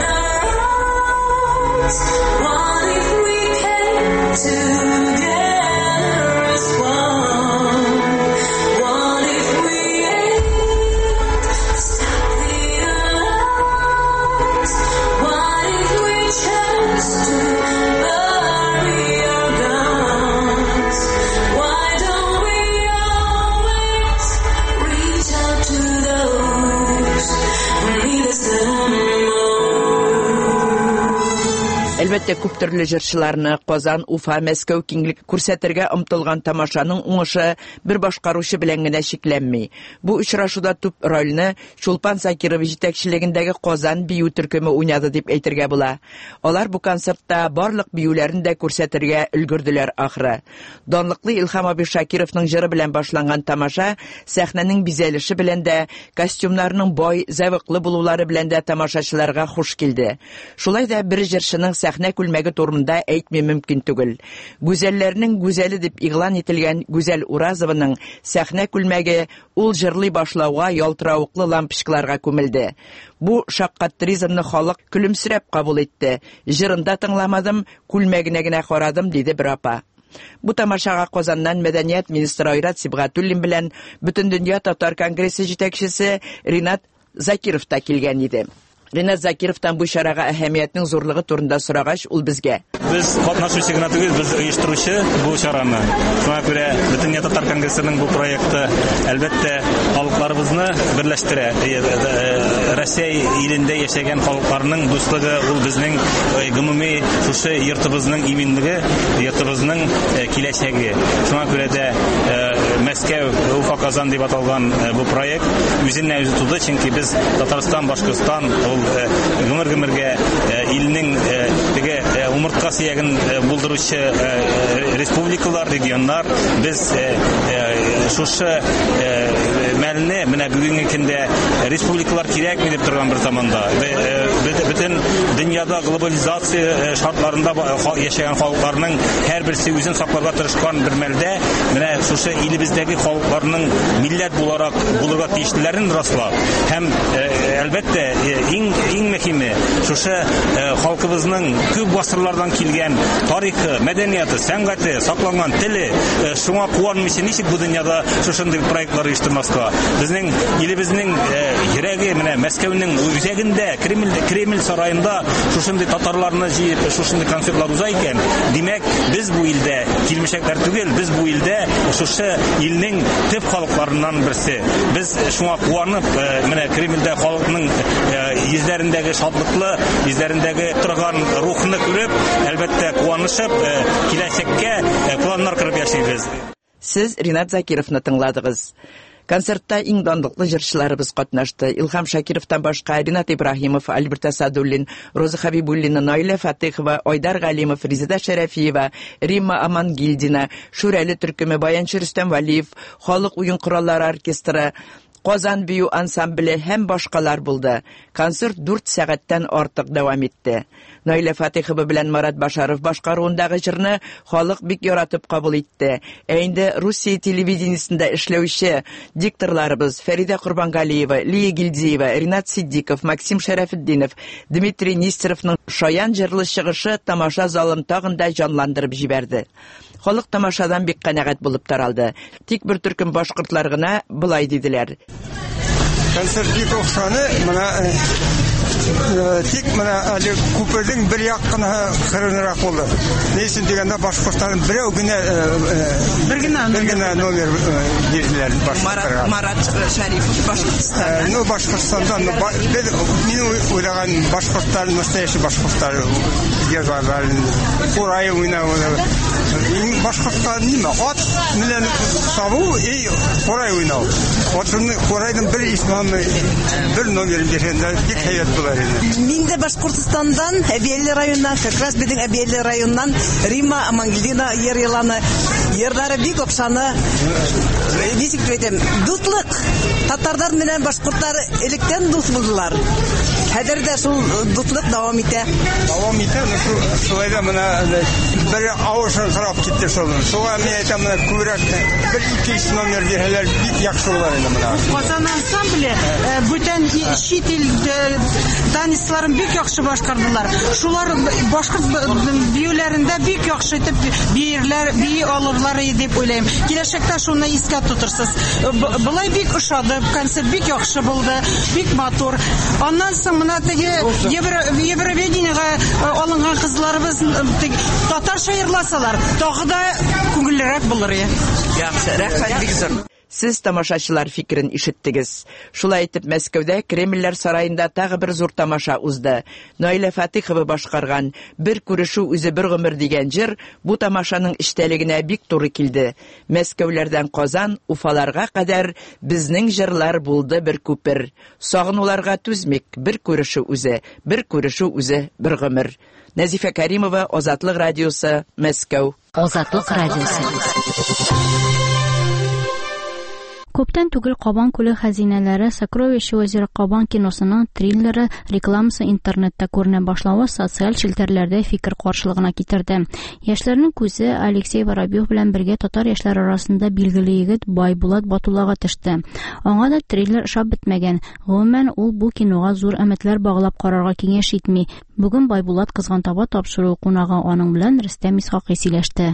Together Әлбәттә, күп төрле җырчыларны Казан, Уфа, Мәскәү киңлек күрсәтергә омтылган тамашаның уңышы бер башкаручы белән генә шикләнми. Бу очрашуда туп рольне Чулпан Закиров җитәкчелегендәге Казан бию төркеме уйнады дип әйтергә була. Алар бу концертта барлык биюләрен дә күрсәтергә өлгерделәр ахры. Данлыклы Илһам Аби Шакировның җыры белән башланган тамаша сәхнәнең бизәлеше белән дә, костюмнарның бай, зәвыклы булулары белән дә тамашачыларга хуш килде. Шулай да бер җырчының сәхнә күлмәге турында әйтми мөмкин түгел. Гүзәлләрнең гүзәле дип игълан ителгән Гүзәл Уразованың сәхнә күлмәге ул җырлый башлауга ялтыравыклы лампочкаларга күмелде. Бу шаккатризмны халык көлемсерәп кабул итте. Җырында тыңламадым, күлмәгенә генә карадым, диде бер апа. Бу тамашага Казаннан мәдәният министры Айрат Сибгатуллин белән Бөтендөнья татар конгрессы җитәкчесе Ринат Закиров та килгән иде. Ринат Закировтан бу чарага әһәмиятнең зурлыгы турында сорагач, ул безгә: Без катнашучы гына түгел, без оештыручы бу чараны. Шуңа күрә Бөтендөнья татар конгрессының бу проекты әлбәттә халыкларыбызны берләштерә. Россия илендә яшәгән халыкларның дуслыгы ул безнең гомуми шушы йортыбызның иминлеге, йортыбызның киләчәге. Шуңа күрә дә Мәскәү, Уфа, Казан дип аталган бу проект үзеннән үзе туды, чөнки без Татарстан, Башкортстан гомер-гомергә илнең теге умыртка сөяген булдыручы республикалар, регионнар, без шушы мәлне менә бүгенге көндә республикалар кирәкми дип торган бер заманда. Бөтен дөньяда глобализация шартларында яшәгән халыкларның һәрберсе үзен сакларга тырышкан бер мәлдә менә шушы илебездәге халыкларның милләт буларак булырга тиешләрен раслап һәм әлбәттә иң иң мөһиме шушы халкыбызның күп гасырлардан килгән тарихы, мәдәнияте, сәнгате, сакланган теле, шуңа куанмыйча ничек бу дөньяда шушындый проектлар оештырмаска. Безнең илебезнең йөрәге менә Мәскәүнең үзәгендә, Кремль Кремль сараенда шушындый татарларны җыеп, шушындый концертлар уза икән. Димәк, без бу илдә килмешәкләр түгел, без бу илдә шушы илнең төп халыкларыннан берсе. Без шуңа куанып, менә Кремльдә халыкның йөзләрендәге шатлыклы, йөзләрендәге торган рухны күреп, әлбәттә куанышып, киләчәккә планнар кырып яшибез. Сез Ринат Закировны тыңладыгыз. Концертта иң данлыклы җырчыларыбыз катнашты. Илһам Шакировтан башка Ринат Ибраһимов, Альберт Асадуллин, Роза Хабибуллина, Наиля Фатыйхова, Айдар Галимов, Резеда Шәрәфиева, Римма Амангильдина, Шүрәле төркеме, Баянчы Рөстәм Валиев, Халык уен кораллары оркестры, Казан бию ансамбле һәм башкалар булды. Концерт дүрт сәгатьтән артык дәвам итте. Наиля Фатыйхова белән Марат Башаров башкаруындагы җырны халык бик яратып кабул итте. Ә инде Русия телевидениесендә эшләүче дикторларыбыз Фәридә Курбангалиева, Лия Гилдиева, Ринат Сиддиков, Максим Шәрәфетдинов, Дмитрий Нестеровның шаян җырлы чыгышы тамаша залын тагын да җанландырып җибәрде. Халык тамашадан бик канәгать булып таралды. Тик бер төркем башкортлар гына былай диделәр: Концерт бик охшаны, менә тик менә әле күпернең бер як кына кырынрак булды. Нисен дигәндә башкортларның берәү генә бер генә бер генә номер бирделәр башкортларга. Марат Шәрифов Башкортстан. Ну Башкортстандан мин уйлаган башкортлар настоящий башкортлар язалар. Курай уйнавы. Башкортстан ниме? Ат белән сабу и курай уйнау. Атны курайның бер исманы бер номер биргәндә бик хәят булар иде. Мин дә Башкортстандан, Әбиәле районыннан, как раз безнең Әбиәле районыннан Рима Амангильдина йырланы. Йырлары бик охшаны. Ничек әйтәм? Дуслык. Татарлар белән башкортлар электән дус булдылар. Хәзер дә шул дуслык дәвам итә. Дәвам итә. Шулай да менә бер авышын карап китте шул. Шуңа мин әйтәм, менә күбрәк бер ике номер бирәләр бик яхшы булар инде менә. Казан ансамбле бүтән чит ил танисларын бик яхшы башкардылар. Шулар башкорт биюләрендә бик яхшы итеп биерләр, бии алырлар дип уйлыйм. Киләчәктә шуны искә тутырсыз. Булай бик ошады, концерт бик яхшы булды, бик матур. Аннан соң менә теге Евровидениегә алынган кызларыбыз татарча йырласалар, тагы да күңеллерәк булыр. Яхшы, рәхмәт бик зур. Сез тамашачылар фикерен ишеттегез. Шулай итеп, Мәскәүдә Кремльләр сараенда тагы бер зур тамаша узды. Наилә Фатихова башкарган «Бер күрешү үзе бер гомер» дигән җыр бу тамашаның эчтәлегенә бик туры килде. Мәскәүләрдән Казан, Уфаларга кадәр безнең җырлар булды бер күпер. Сагынуларга түзмик, бер күрешү үзе, бер күрешү үзе бер гомер. Нәзифә Кәримова, Азатлык радиосы, Мәскәү. Азатлык радиосы. Күптән түгел Кабан күле хәзинәләре Сокровище озера Кабан киносының триллеры рекламасы интернетта күренә башлавы социаль челтәрләрдә фикер каршылыгына китерде. Яшьләрнең күзе Алексей Воробьев белән бергә татар яшьләре арасында билгеле егет Байбулат Батуллага төште. Аңа да триллер шап бетмәгән. Гомумән ул бу кинога зур өметләр баглап карарга киңәш итми. Бүген Байбулат кызган таба тапшыру кунагы аның белән Рөстәм Исхакый сөйләште.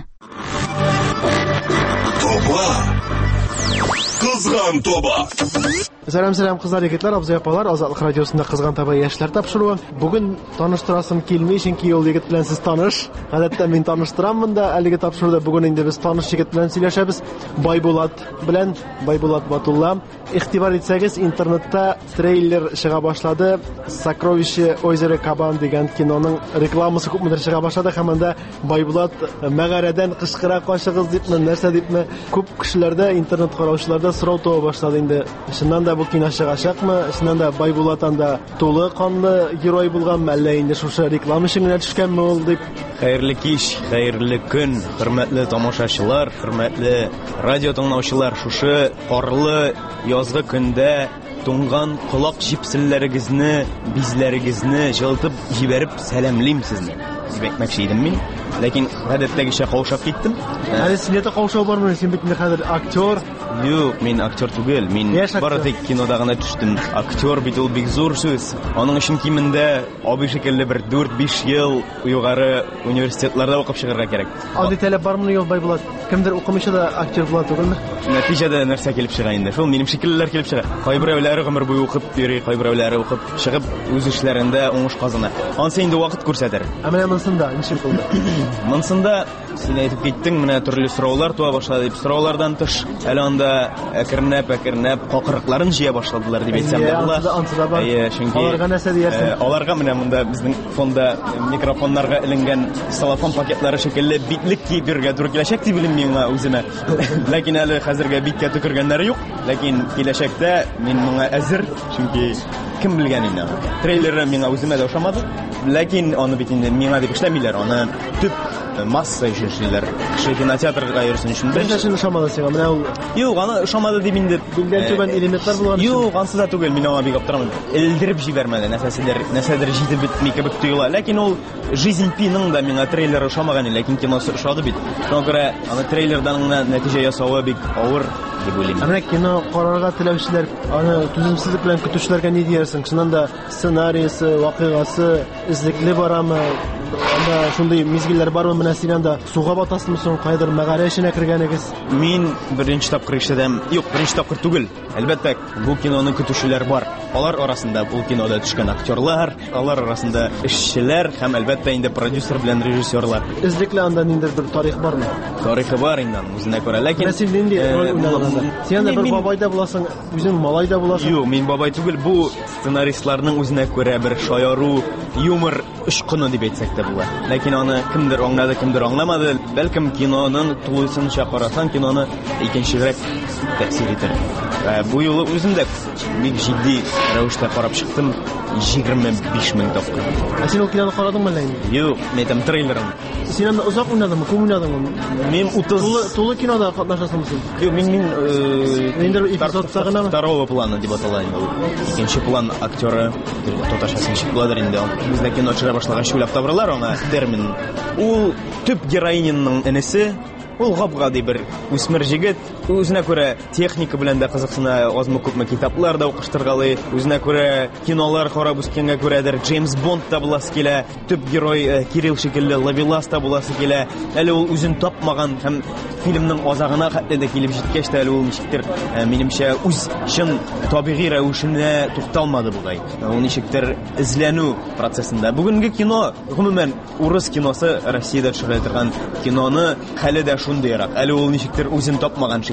Кызган таба. Сәлам-сәлам кызлар, егетләр, абзый апалар, Азатлык радиосында кызган таба яшьләр тапшыруы. Бүген таныштырасым килми, чөнки ул егет белән сез таныш. Гадәттә мин таныштырам монда, әлеге тапшыруда бүген инде без таныш егет белән сөйләшәбез. Байбулат белән, Байбулат Батулла. Игътибар итсәгез, интернетта трейлер чыга башлады. Сокровище озера Кабан дигән киноның рекламасы күпмедер чыга башлады. Һәм анда Байбулат мәгарәдән кычкыра качыгыз дипме, нәрсә дипме, күп кешеләрдә, интернет караучыларда сорау туа башлады инде. Чыннан да бу кино чыгачакмы? Чыннан да Байбулат анда тулы канлы герой булганмы, әллә инде шушы реклама өчен генә төшкәнме ул дип. Хәерле кич, хәерле көн, хөрмәтле тамашачылар, хөрмәтле радио тыңлаучылар, шушы карлы язгы көндә туңган колак җипселләрегезне, бизләрегезне җылтып җибәреп сәламлыйм сезне. Әйтмәкче идем мин, ләкин гадәттәгечә каушап киттем. Әле синдә каушау бармы? Син бит хәзер актер. Юк, мин актер түгел. Мин бары тик кинода гына төштем. Актер бит ул бик зур сүз. Аның өчен кимендә абый шикелле бер дүрт-биш ел югары университетларда укып чыгарга кирәк. Андый таләп бармы юк Байбулат? Кемдер укымыйча да актер була түгелме? Нәтиҗәдә нәрсә килеп чыга инде? Шул минем шикеллеләр килеп чыга. Кайберәүләре гомер буе укып йөри, кайберәүләре укып чыгып үз эшләрендә уңыш казана. Ансы инде вакыт күрсәтер. Ә менә монсында ничек булды? Монсында син әйтеп киттең, менә төрле сораулар туа башлады дип, сораулардан тыш, әле анда әкренәп, әкренәп какырыкларын җыя башладылар дип әйтсәм дә була. Әйе, чөнки аларга нәрсә диярсең? Аларга менә монда безнең фонда микрофоннарга эленгән салафон пакетлары шикелле битлек киеп йөргә туры киләчәк дип белем миңа үземә. Ләкин әле хәзергә биткә төкергәннәре юк, ләкин киләчәктә мин моңа әзер, чөнки кем белгән инде. Трейлеры миңа үземә дә ошамады, ләкин аны бит инде миңа дип эшләмиләр, аны төп масса өчен эшлиләр. Кеше кинотеатрга йөрсен өчен. Беренче ошамады сиңа, менә ул. Юк, аны ошамады дип инде билгән түбән элементлар булган. Юк, ансы да түгел, мин аңа бик аптырамын. Элдереп җибәрмәде, нәрсәдер, нәрсәдер җитеп бетми кебек тоела. Ләкин ул Жизнь Пиның да миңа трейлеры ошамаган, ләкин киносы ошады бит. Шуңа күрә аны трейлердан гына нәтиҗә ясавы бик авыр дип уйлыйм. Менә кино карарга теләүчеләр, аны түземсезлек белән көтүчеләргә ни диярсең? Шуннан да сценарийсы, вакыйгасы эзлекле барамы? Анда шундый мизгилләр бармы? Менә син анда суга батасыңмы соң, кайдыр мәгарә эченә кергәнегез? Мин беренче тапкыр ишетәм. Юк, беренче тапкыр түгел. Әлбәттә, бу киноны көтүчеләр бар. Алар арасында бу кинода төшкән актерлар, алар арасында эшчеләр һәм әлбәттә инде продюсер белән режиссерлар. Эзлекле анда ниндидер бер тарих бармы? Тарихы бар инде аның үзенә күрә. Ләкин син нинди роль уйнадың? Син анда бер бабай да буласың, үзең малай да буласың. Юк, мин бабай түгел. Бу сценаристларның үзенә күрә бер шаяру, юмор ышкыны дип әйтсәк тә була. Ләкин аны кемдер аңлады, кемдер аңламады. Бәлкем киноның тулысынча карасаң, киноны икенчерәк тәэсир итер. Бу юлы үзем дә бик җитди рәвештә карап чыктым. егерме биш мең тапкыр. Ә син ул киноны карадыңмы әллә инде? Юк, мен трейлерын. Син анда озак уйнадыңмы, күп уйнадыңмы? Мин утыз тулы тулы кинода катнашасыңмы син? Юк, мин мин инде эпизодта гынамы? Второго плана дип атала инде ул. Икенче план актеры, тоташасы ничек буладыр инде ул. Бездә кино чыга башлагач уйлап табырлар аны термин. Ул төп героиняның энесе. Ул гап-гади бер үсмер җегет, үзенә күрә техника белән дә кызыксына, азмы-күпме китаплар да укыштыргалый, үзенә күрә кинолар карап үскәнгә күрәдер, Джеймс Бонд та буласы килә, төп герой Кирилл шикелле Лавелас та буласы килә. Әле ул үзен тапмаган һәм фильмның азагына хәтле дә килеп җиткәч тә әле ул ничектер, минемчә, үз чын табигый рәвешенә тукталмады бугай. Ул ничектер эзләнү процессында. Бүгенге кино, гомумән, урыс киносы, Россиядә төшерелә торган киноны хәле дә шундыйрак. Әле ул ничектер үзен тапмаган шикелле.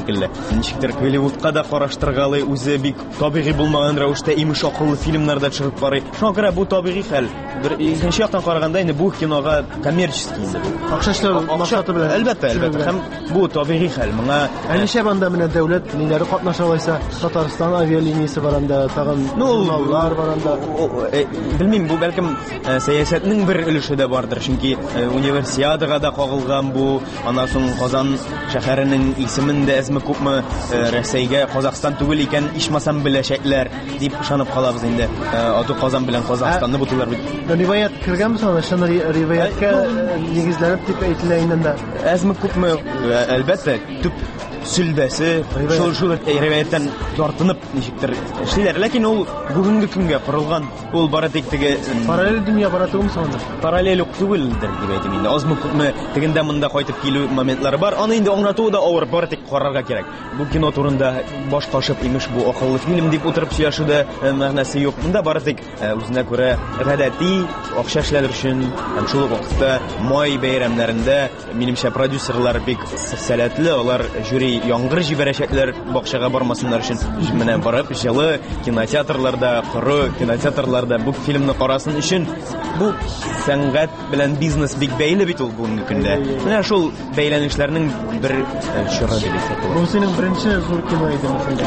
шикелле. Ничектер Голливудка да караштыргалы, үзе бик табигый булмаган рәвештә имеш акыллы фильмнарда төшереп карый. Шуңа күрә бу табигый хәл. Бер икенче яктан караганда инде бу кинога коммерческий инде. Акча эшләү максаты белән. Әлбәттә, әлбәттә. Һәм бу табигый хәл. Моңа әлишә банда менә дәүләт ниләре катнаша алайса, Татарстан авиалиниясе баранда, тагын журналлар баранда. Белмим, бу бәлкем сәясәтнең бер өлеше дә бардыр, чөнки универсиадага да кагылган бу, аннан соң Казан шәһәренең исемен дә әзме күпме Рәсәйгә, Казакстан түгел икән, ичмасам беләчәкләр дип ышанып калабыз инде. Аты Казан белән Казакстанны бутылар бит. Риваят кергәнме соң, шуны риваяткә нигезләнеп дип әйтелә инде. Әзме күпме, әлбәттә, төп сүлбәсе, шул шул риваяттан тартынып ничектер эшләр, ләкин ул бүгенге көнгә корылган, ул бары тик теге параллель дөнья бара түгел соңда. Параллель ук түгелдер дип әйтим инде. Азмы күпме тегендә монда кайтып килү моментлары бар. Аны инде аңлату да авыр, бары тик карарга кирәк. Бу кино турында баш кашып имеш бу акыллы фильм дип утырып сөйләшүдә мәгънәсе юк. Монда бары тик үзенә күрә гадәти акча эшләр өчен, һәм шул ук вакытта май бәйрәмнәрендә минемчә продюсерлар бик сәләтле, алар жюри яңгыр җибәрәчәкләр бакчага бармасыннар өчен. Менә барып җылы кинотеатрларда, коры кинотеатрларда бу фильмны карасын өчен бу сәнгать белән бизнес бик бәйле бит ул бүгенге көндә. Менә шул бәйләнешләрнең бер чоры дип әйтәләр. Бу синең беренче зур кино иде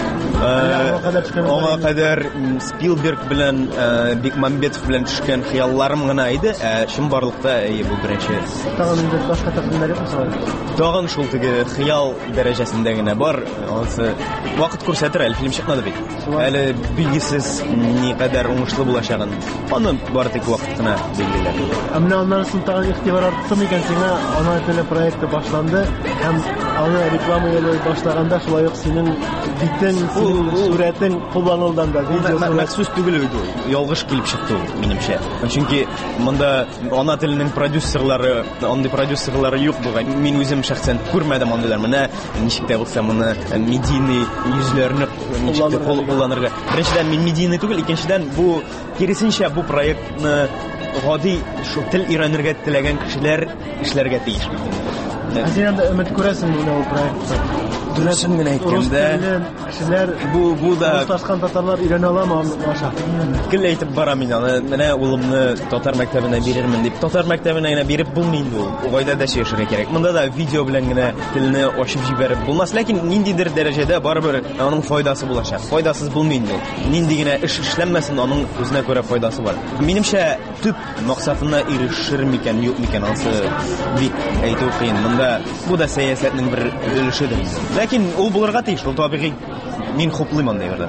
инде. Аңа кадәр Спилберг белән Бекмамбетов белән төшкән хыялларым гына иде. Шим барлыкта бу беренче. Тагын инде башка тәкъдимнәр юкмы? Тагын шул теге хыял дәрәҗәсендә генә бар. Анысы вакыт күрсәтер, әле фильм чыкмады бит. Әле билгесез ни кадәр уңышлы булачагын. Аны бары тик вакыт кына билгеләр. Менә аннан тагын игътибар арттымы икән сиңа, ана теле проекты башланды һәм аны реклама ялый башлаганда шулай ук синең битең, сурәтең кулланылган да. Махсус түгел иде. Ялгыш килеп чыкты ул минемчә. Чөнки монда ана теленең продюсерлары, андый продюсерлары юк булган. Мин үзем шәхсән күрмәдем андыйлар. Менә ничек тә булса моны медийный йөзләрне ничек тә кулланырга. Беренчедән мин медийный түгел, икенчедән бу киресенчә бу проектны гади шу тел өйрәнергә теләгән кешеләр эшләргә тиеш. Син дә өмет күрәсең менә ул проектта. Дөресен генә әйткәндә, кешеләр бу бу да ташкан татарлар өйрәнә аламы аша? Кел әйтеп барам мин аны, менә улымны татар мәктәбенә бирермен дип. Татар мәктәбенә генә биреп булмый инде ул. Угайда да яшәргә кирәк. Монда да видео белән генә телне ачып җибәреп булмас, ләкин ниндидер дәрәҗәдә барыбер аның файдасы булачак. Файдасыз булмый инде. Нинди генә эш эшләнмәсен, аның үзенә күрә файдасы бар. Минемчә төп максатына ирешер микән, юк микән, анысы бик әйтү кыен. Монда бу да сәясәтнең бер өлешедер. Ләкин ул булырга тиеш, ул табигый. Мин хуплыйм анда ярда.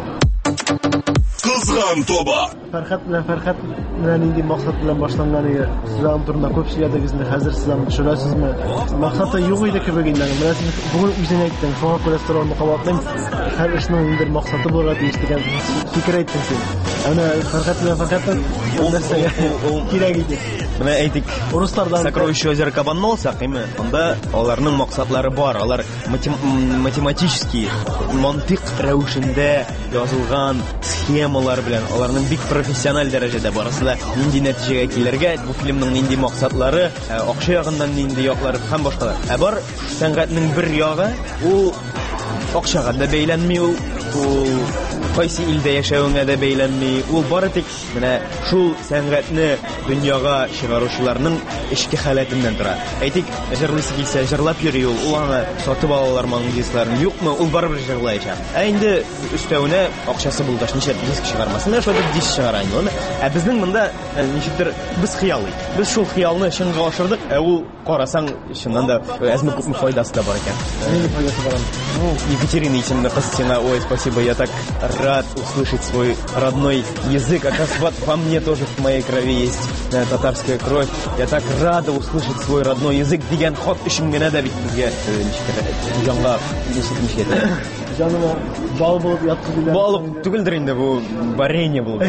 Кызган тоба. Фәрхәт белән Фәрхәт менә нинди максат белән башланган иде. Сез аның турында күп сөйләдегез, хәзер сез аны төшерәсезме? Максаты юк иде кебек инде. Менә сез бүген үзең әйттең, шуңа күрә соравымны кабатлыйм. Һәр эшнең инде максаты булырга тиеш дигән фикер әйттең син. Аны Фәрхәт белән Фәрхәт нәрсәгә кирәк иде. Менә әйтик, урыслардан Сокровище озера Кабанны алсак, име? Анда аларның максатлары бар. Алар математический, мантык рәвешендә язылган схемалар белән, аларның бик профессиональ дәрәҗәдә барысы да нинди нәтиҗәгә килергә, бу фильмның нинди максатлары, акча ягыннан нинди яклары һәм башкалар. Ә бар сәнгатьнең бер ягы, ул акчага да бәйләнми, ул кайсы илдә яшәвеңә дә бәйләнми, ул бары тик менә шул сәнгатьне дөньяга чыгаручыларның эчке халәтеннән тора. Әйтик, җырлыйсы килсә, җырлап йөри ул, ул аны сатып алалар маңгысларын юкмы, ул барыбер җырлаячак. Ә инде өстәвенә акчасы булгач, ничә диск чыгармасына, шул диск чыгара инде. Ә безнең монда ничектер без хыялый. Без шул хыялны чынга ашырдык, ә ул карасаң, чыннан да әзме күпме файдасы да бар икән. Нинди файдасы бар? Екатерина исемле кыз сиңа, ой, спасибо, я так рад услышать свой родной язык. Оказывается, во мне тоже в моей крови есть татарская кровь. Я так рада услышать свой родной язык. Дигән хат өчен генә дә бит безгә җанга ничек җаныма бал булып ятты диләр. Бал түгелдер инде, бу варенье булып.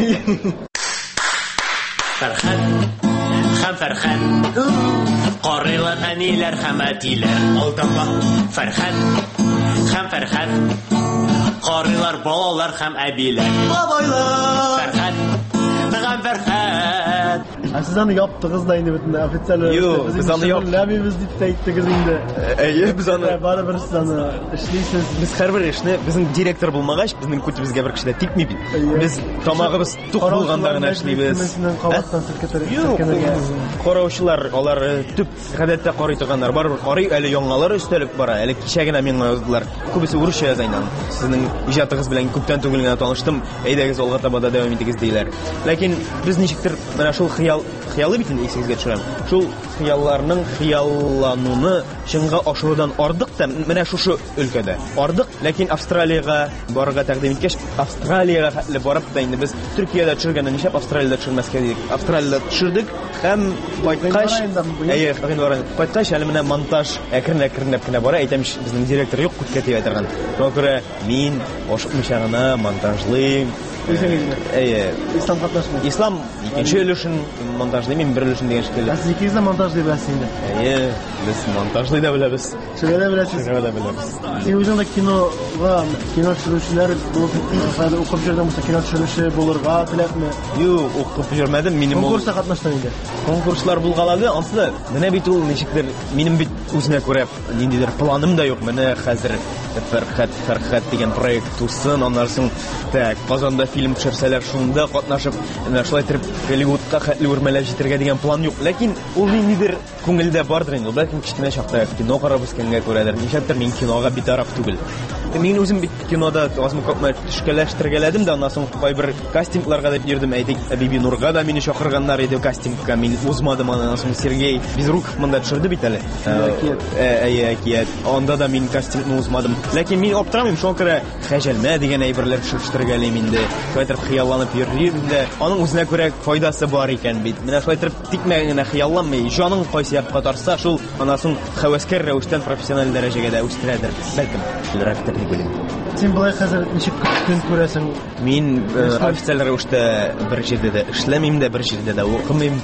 Фәрхәт, һәм Фәрхәт, карыйлар әниләр һәм әтиләр. Алданма, Фәрхәт, һәм Фәрхәт, карыйлар балалар һәм әбиләр. Бабайлар, Фәрхәт, һәм Фәрхәт. Siz аны яптыгыз да инде бөтен официаль. Юк, без аны яптыгыз дип әйттегез инде. Әйе, biz аны барыбер сез аны эшлисез. Без һәрбер эшне безнең директор булмагач, безнең күтебезгә бер кеше дә тикми бит. Без тамагыбыз тук булганда гына эшлибез. Караучылар, алар төп гадәттә карый торганнар, барыбер карый, әле яңалар өстәлеп бара. Әле кичә генә миңа яздылар. Күбесе урысча язайнан. Сезнең иҗатыгыз белән күптән түгел генә таныштым. Әйдәгез алга таба да дәвам итегез диләр. Ләкин без ничектер менә шул хыял, хыялы бит инде исегезгә төшерәм. Шул хыялларның хыяллануны чынга ашырудан ардык та менә шушы өлкәдә. Ардык, ләкин Австралиягә барырга тәкъдим иткәч, Австралиягә хәтле барып та инде без Төркиядә төшергәнне ничә Австралиядә төшермәскә дидек. Австралиядә төшердек һәм кайткач, әйе, кайткач әле менә монтаж әкрен-әкренләп кенә бара. Әйтәм, безнең директор юк, күпкә тип әйтергән. Шуңа күрә мин ашыкмыйча гына монтажлыйм. Әйе, ислам катнашмый. Ислам икенче өлешен монтажлый, мин бер өлешен дигән шикелле. Сез икегез дә монтажлый беләсез инде. Әйе, без монтажлый да беләбез. Шуны да беләсез. Шуны да беләбез. Син үзең дә кинога, кино төшерүчеләр булып киткән, укып йөргән булса, кино төшерүче булырга теләпме? Юк, укып йөрмәдем, минем конкурска катнаштым инде. Конкурслар булгалады, ансы менә бит ул ничектер, минем бит үзенә күрә ниндидер планым да юк. Менә хәзер Фәрхәт, Фәрхәт дигән проект тусын, аннан соң так, Казанда фильм төшерсәләр, шунда катнашып, менә шулай итеп Голливудка хәтле үрмәләп җитәргә дигән план юк. Ләкин ул ниндидер күңелдә бардыр инде. Бәлки кичкенә чакта кино карап үскәнгә күрәдер. Ничәктер мин кинога битараф түгел. Мин үзем бит кинода азмы күпме төшкәләштергәләдем дә, аннан соң кайбер кастингларга дип йөрдем. Әйтик, Биби Нурга да мине чакырганнар иде кастингка. Мин узмадым, аннан соң Сергей Безруков монда төшерде бит әле. Әйе, әкият. Анда да мин кастингны узмадым. Ләкин мин аптырамыйм, шуңа күрә хәҗәлмә дигән әйберләр төшештергәлим инде. Шулай хыялланып йөрим дә, аның үзенә күрә файдасы бар икән бит. Менә шулай итеп тикмә генә хыялланмый, җаның кайсы якка тарса, шул анасын хәвәскәр рәвештән профессиональ дәрәҗәгә дә үстерәдер. Бәлкем, рәхәт дип уйлыйм. Син булай хәзер ничек көн күрәсең? Мин официаль рәвештә бер җирдә дә эшләмим дә, бер җирдә дә укымыйм.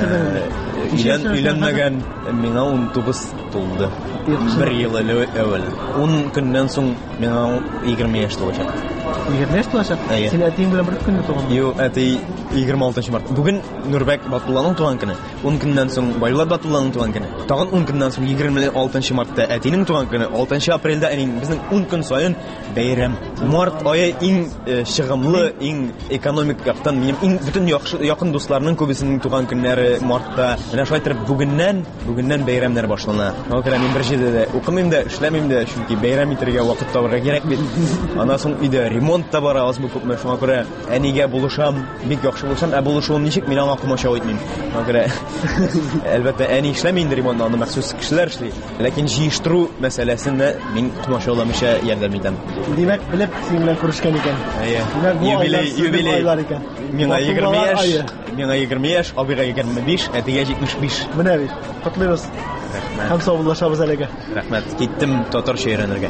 Өйләнмәгән, миңа ун тугыз тулды. Бер ел әввәл. ун көннән соң миңа егерме яшь тулачак. егерме яшь тулачак? Син әтиң белән бер көнне туган? Юк, әти егерме алтынчы март. Бүген Нурбәк Батулланың туган көне. ун көннән соң Байлар Батулланың туган көне. Тагын ун көннән соң егерме алтынчы мартта әтинең туган көне. алтынчы апрельдә әнинең. Безнең ун көн саен бәйрәм. Март ае иң чыгымлы, иң экономик яктан минем иң бүтән якын дусларның күбесенең туган көннәре мартта. Менә шулай итеп бүгеннән, бүгеннән бәйрәмнәр башлана. Шуңа мин бер җирдә дә укымыйм да, эшләмим дә, чөнки бәйрәм итәргә вакыт табарга кирәк бит. Аннан соң өйдә ремонт та бара, азмы күпме. Шуңа күрә әнигә булышам, бик яхшы булышам, ә булышуым ничек мин аңа комача әйтмим. Шуңа күрә әлбәттә әни эшләми инде ремонтны, аны махсус кешеләр эшли. Ләкин җыештыру мәсьәләсендә мин комачауламыйча ярдәм итәм. Димәк, белеп син белән күрешкән икән. Әйе. Юбилей, юбилей. Миңа егерме яшь, миңа егерме яшь, абыйга егерме биш, әтигә җитмеш биш. Менә бит. Котлыйбыз. Һәм саубуллашабыз әлегә. Рәхмәт. Киттем татарча өйрәнергә.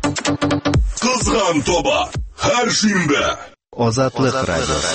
Кызган тоба. Һәр шимбә. Азатлык радиосы.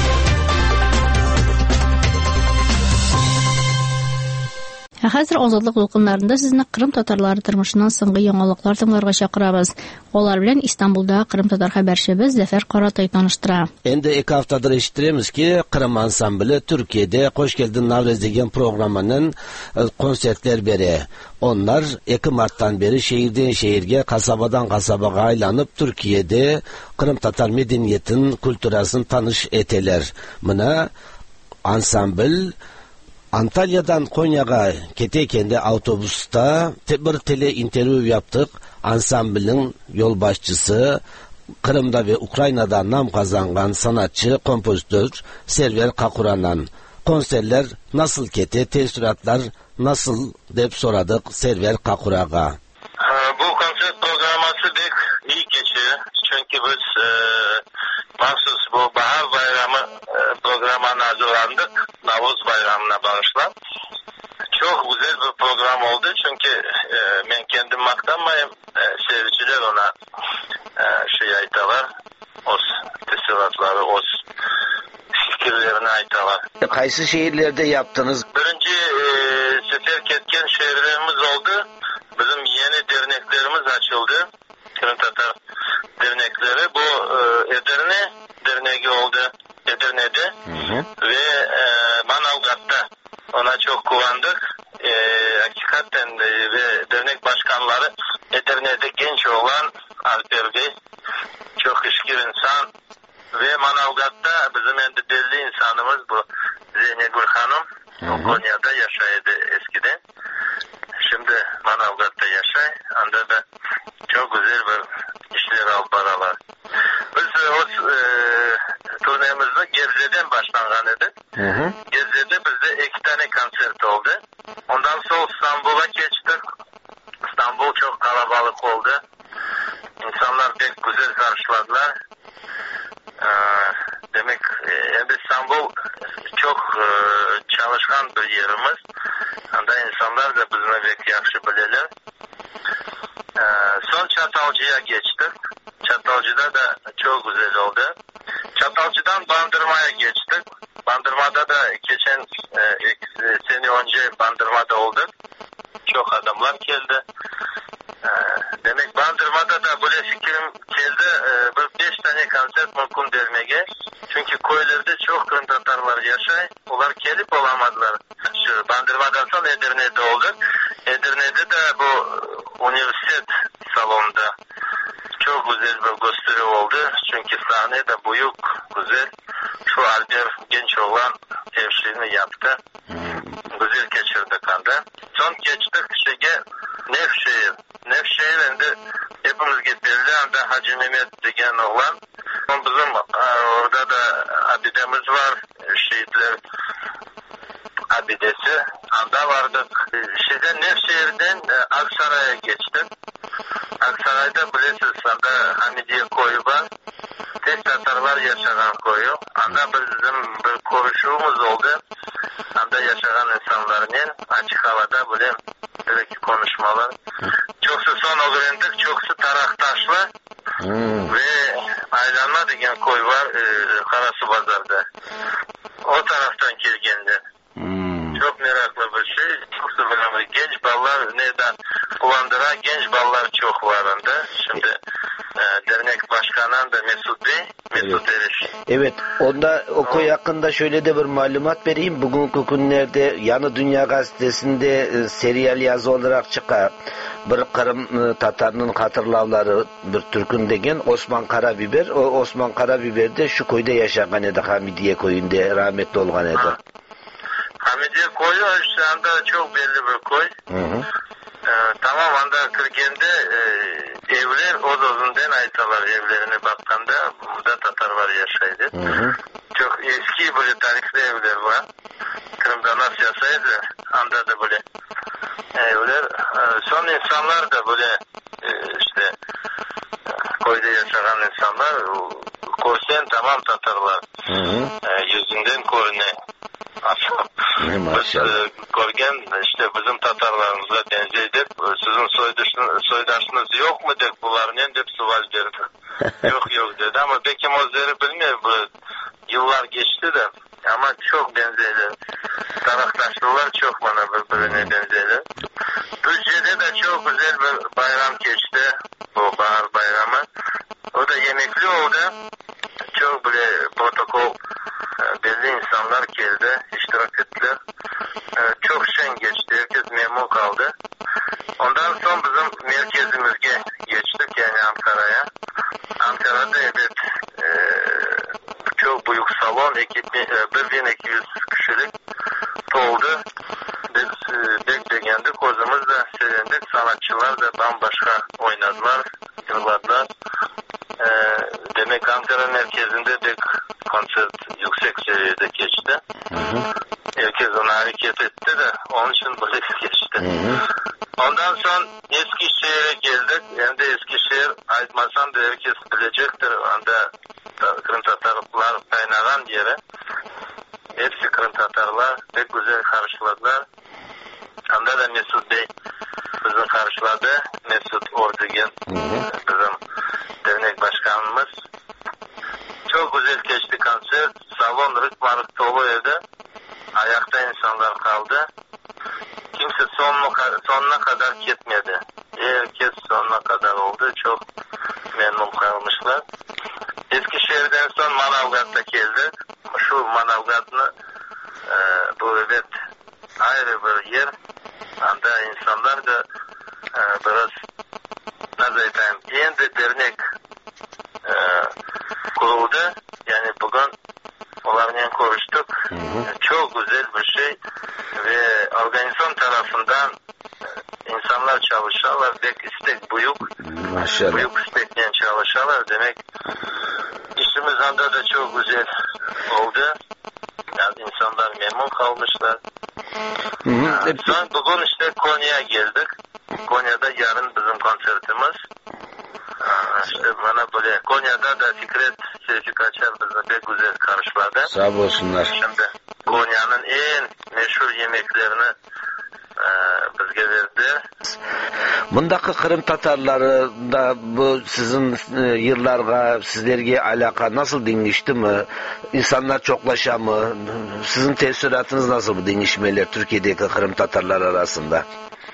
Хәзер азатлык дулкыннарында сезне Кырым татарлары тормышыннан соңгы яңалыклар тыңларга чакырабыз. Алар белән Истанбулда Кырым татар хәбәрчебез Зәфәр Каратай таныштыра. Инде ике хафтадыр ишетәбез ки, Кырым ансамбле Төркиядә Кош келдин Наврез дигән программаның концертлар бирә. Onlar ике марттан бери şehirden şehirge, kasabадан kasabага айланып Türkiye'de Kırım Tatar medeniyetin, kültüraсын tanış eteler. Mına ansambl Antalya'dan Konya'ga keteyken autobusta bir tele interview yaptık. Ansamblın yol başçısı, Kırım'da ve Ukrayna'da nam kazangan sanatçı, kompozitör Server Kakuran'dan. Konserler nasıl kete, tesisatlar nasıl dep soradık Server Kakuraga. Bu konser programması pek iyi geçiyor. Çünkü biz e, mahsus bu bahar bayramı e, programına hazırlandık. Navuz bayramına bağışlan. Çok güzel bir program oldu. Çünkü e, ben kendim maktanmayım. E, seyirciler ona e, şey aytalar. O tesisatları, o fikirlerini aytalar. Kaysı şehirlerde yaptınız? Birinci e, sefer ketken şehirlerimiz oldu. Bizim yeni derneklerimiz açıldı. Kırım Tatar dernekleri. Bu e, Edirne derneği oldu. Edirne'de. Hı hı. Ve e, Manavgat'ta Ona çok kullandık. E, hakikaten e, ve dernek başkanları Edirne'de genç olan Alper Bey çok işkir insan ve Manavgat'ta bizim en belli insanımız bu Zeynegül Hanım. O Konya'da yaşaydı eskiden. Şimdi Manavgat'ta yaşay. Anda da çok güzel bir işler al baralar. Biz o e, turnemizi Gebze'den başlangan edik. Gebze'de bizde iki tane konsert oldu. Ondan sonra İstanbul'a geçtik. İstanbul çok kalabalık oldu. İnsanlar pek güzel karşıladılar. Ee, demek yani İstanbul çok e, çalışkan bir yerimiz. Anda insanlar da bizimle pek yaxşı bilirler. Ee, son Çatalcı'ya geçtik. Çatalcı'da da çok güzel oldu. Çatalcı'dan Bandırma'ya geçtik. Bandırma'da da geçen e, sene önce Bandırma'da olduk. Çok adamlar geldi. Ee, demek Bandırma'da da böyle fikrim geldi. Ee, bir beş tane konser mümkün dermege. Çünkü köylerde çok Kırım Tatarlar yaşay. Onlar gelip olamadılar. Şu Bandırma'dan sonra Edirne'de olduk. Edirne'de de bu üniversite salonunda çok güzel bir gösteri oldu. Çünkü sahne de büyük, güzel. Şu Alper genç olan ev şeyini yaptı. Güzel geçirdik anda. Son geçtik şeye Nevşehir. Nevşehir'inde hepimiz belli anda Hacı Mehmet degen olan. Bizim orada da abidemiz var. Şehitler abidesi. Anda vardık. Şeyden Nevşehir'den Aksaray'a geçtik. Aksaray'da bilirsiniz anda Hamidiye koyu var. Tek Tatarlar yaşayan koyu. Anda bizim bir konuşuğumuz oldu. Anda yaşayan insanların açık havada böyle belki konuşmalar. Çoksu son öğrendik. Çoksu Taraktaşlı hmm. ve Aylanma degen koy var e, Karasu Bazar'da. O taraftan gelgenler. Hmm. Çok meraklı bir şey. Çoksu böyle genç ballar neden kullandıra genç ballar çok var anda. Şimdi e, dernek başkanı da Mesut Bey, Mesut evet. Eriş. Evet, onda o koy hakkında şöyle de bir malumat vereyim. Bugünkü günlerde Yanı Dünya gazetesinde e, seriyel yazı olarak çıkar. Bir Kırım e, Tatarının hatırlavları bir Türk'ün degen Osman Karabiber. O Osman Karabiber de şu koyda yaşagan edi, Hamidiye koyunda rahmetli olgan edi. Ha. Hamidiye koyu şu anda çok belli bir koy. Hı hı. Ee, tamam anda Kırgen'de e, evler o dozundan aytalar evlerine bakkanda burada Tatarlar yaşaydı. Hı hı. Çok eski böyle tarihli evler var. Kırım'da nasıl yaşaydı anda da böyle evler. E, son insanlar da böyle e, işte koyda yaşayan insanlar korsen tamam Tatarlar. Hı hı. E, yüzünden korune. Biz görgen işte bizim Tatarlarımıza benzeydik. Sizin soydaşınız, soydaşınız yok mu dek bunların hep sual verdi. Yok yok dedi ama belki mozları bilmiyor. Bu yıllar geçti de ama çok benzeydi. Taraktaşlılar çok bana birbirine benzeydi. Düzce'de de çok güzel bir bayram geçti. Bu bahar bayramı. O da yemekli oldu. Çok böyle protokol belli insanlar geldi, iştirak ettiler. Ee, çok şen geçti, herkes memnun kaldı. Ondan sonra bizim merkezimizge geçtik, yani Ankara'ya. Ankara'da evet, e, çok büyük salon, bir bin iki yüz kişilik doldu. Biz e, bekleyendik, kozumuz da sevindik. Sanatçılar da bambaşka oynadılar, yıllarlar. E, demek Ankara merkezinde de konser yüksek seviyede geçti. Hı hı. Herkes ona hareket etti de onun için böyle geçti. Hı hı. Ondan sonra Eskişehir'e geldik. Hem de Eskişehir Aydmasan da herkes bilecektir. Anda Kırım Tatarlar kaynagan yere. Hepsi Kırım Tatarlar pek güzel karşıladılar. Anda da Mesut Bey bizi karşıladı. Mesut Ordugen bizim dernek başkanımız. Çok güzel geçti konser. Salon rıkmarık dolu evde. Ayakta insanlar kaldı. Kimse sonuna, sonuna kadar gitmedi. Herkes sonuna kadar oldu. Çok memnun kalmışlar. Eskişehir'den son Manavgat'ta geldik. Şu Manavgat'ını e, bu evet ayrı bir yer. Anda insanlar da e, biraz nasıl diyeyim, endi dernek e, kuruldu. Yani bugün onlarla konuştuk. Hı hı. Çok güzel bir şey ve organizasyon tarafından insanlar çalışıyorlar. Bek istek büyük. Maşallah. Büyük istekle çalışıyorlar. Demek işimiz anda da çok güzel oldu. Yani insanlar memnun kalmışlar. Hı hı. Yani son bugün işte Konya'ya geldik. Konya'da yarın bizim konsertimiz. İşte bana böyle Konya'da da Fikret Şevki Kaçar bizi pek güzel karşıladı. Sağ olsunlar. Şimdi Konya'nın en meşhur yemeklerini e, bizge verdi. Bundaki Kırım Tatarları da bu sizin e, yıllarga, sizlerge alaka nasıl değişti mi? İnsanlar çoklaşa mı? Sizin tesiratınız nasıl bu değişmeler Türkiye'deki Kırım Tatarlar arasında?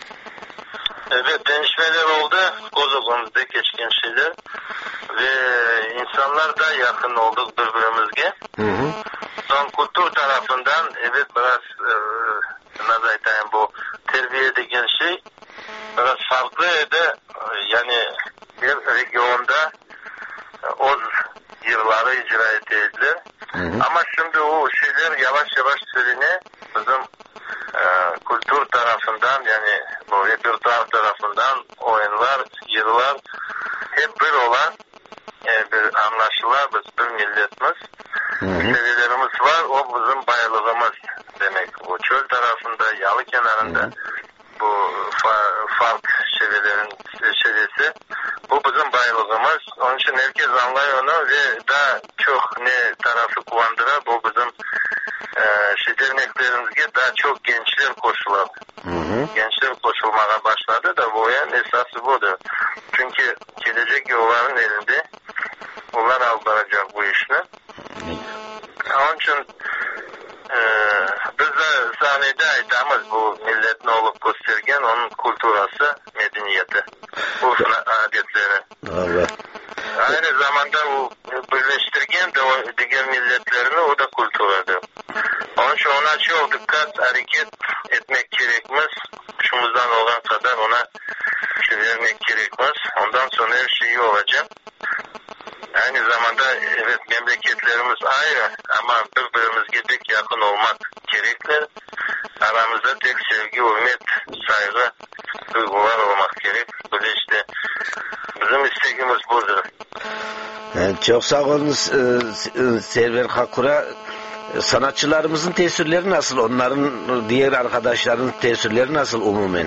Evet, değişmeler oldu. Kozogumuzda geçken şeyler. Ve insanlar da yakın olduk birbirimize. Hı hı. Son kültür tarafından evet biraz e, nasıl diyeyim bu terbiye dediğin şey biraz farklıydı. Yani bir regionda o yılları icra edildiler. Ama şimdi o şeyler yavaş yavaş sürüne bizim e, kültür tarafından yani bu repertuar tarafından oyunlar, yıllar hep bir olan e, bir anlaşılan biz bir milletimiz. Seviyelerimiz var. O bizim baylığımız demek. Bu çöl tarafında, yalı kenarında bu fa- fark seviyelerin seviyesi. Bu bizim baylığımız. Onun için herkes anlıyor onu ve daha çok ne tarafı kuvandıra bu bizim e, şey derneklerimizde daha çok gençler koşular. Gençler koşulmaya başladı da bu yani esası budur. Çünkü gelecek yolların elinde. Onlar aldanacak bu işini. Onun için e, biz de sahnede aytamiz bu milletin olup göstergen onun kulturası, medeniyeti, urf adetleri. Allah. Aynı zamanda o birleştirgen de o diğer milletlerini o da kulturadı. Onun için ona çok dikkat hareket etmek gerekmez. Şumuzdan olan kadar ona şey vermek gerekmez. Ondan sonra her şey iyi olacak. Aynı zamanda evet memleketlerimiz ayrı ama birbirimize pek yakın olmak gerekli. Aramızda tek sevgi, hürmet, saygı, duygular olmak gerek. Böyle işte bizim istekimiz budur. Evet, çok sağ olunuz Server Kakura. Sanatçılarımızın tesirleri nasıl? Onların diğer arkadaşların tesirleri nasıl umumen?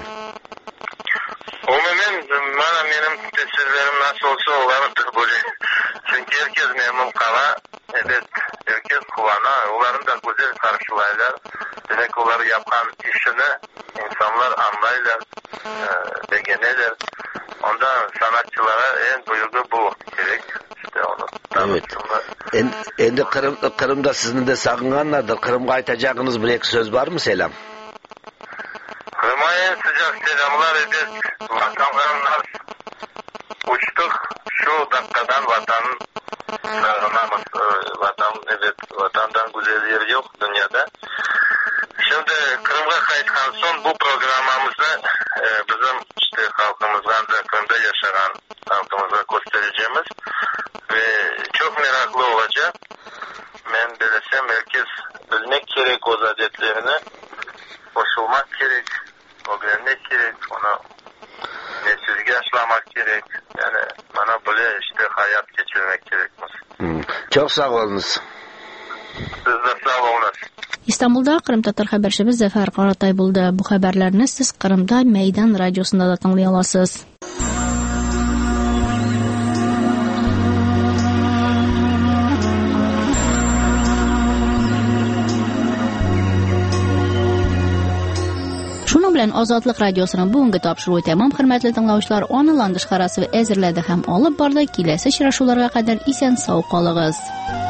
Umumen bana benim tesirlerim nasıl olsa onlarındır böyle. Çünkü herkes memnun kala. Evet, herkes kulağına. Onların da güzel karşılayırlar. Demek onları yapan işini insanlar anlayırlar. E, beğenirler. Ondan sanatçılara en duygu bu gerek. İşte onu. Evet. En, endi Kırım, Kırım'da sizin de sakınganlardır. Kırım'a aytacağınız bir iki söz var mı selam? Kırım'a en sıcak selamlar ederiz. Vatanlarımlar uçtuk. Şu dakikadan vatanın sağlamamız. Vatan, evet, vatandan güzel yer yok dünyada. Şimdi Kırım'a kayıtkan son bu programımızda e, bizim işte halkımızdan da Kırım'da yaşayan halkımıza göstereceğimiz ve çok meraklı olacak. Ben belesem herkes bilmek gerek o adetlerini, koşulmak gerek, o bilmek gerek, onu nesizge aşlamak gerek. Yani bana böyle işte hayat geçirmek gerekmez. Hmm. Çok sağ olunuz. Siz de sağ olunuz. İstanbulda Kırım Tatar xəbərçimiz Zəfər Qaratay buldu. Bu xəbərlərni siz Qırımda Meydan radiosunda da dinləyə alasınız. Şunun bilan Azadlıq radiosunun bugungi topshiruvi tamam, hurmatli tinglovchilar. Onlayn dishqarasi va ezirlarda ham olib bordi. Kelasi uchrashuvlarga qadar esen sog' qoling'iz.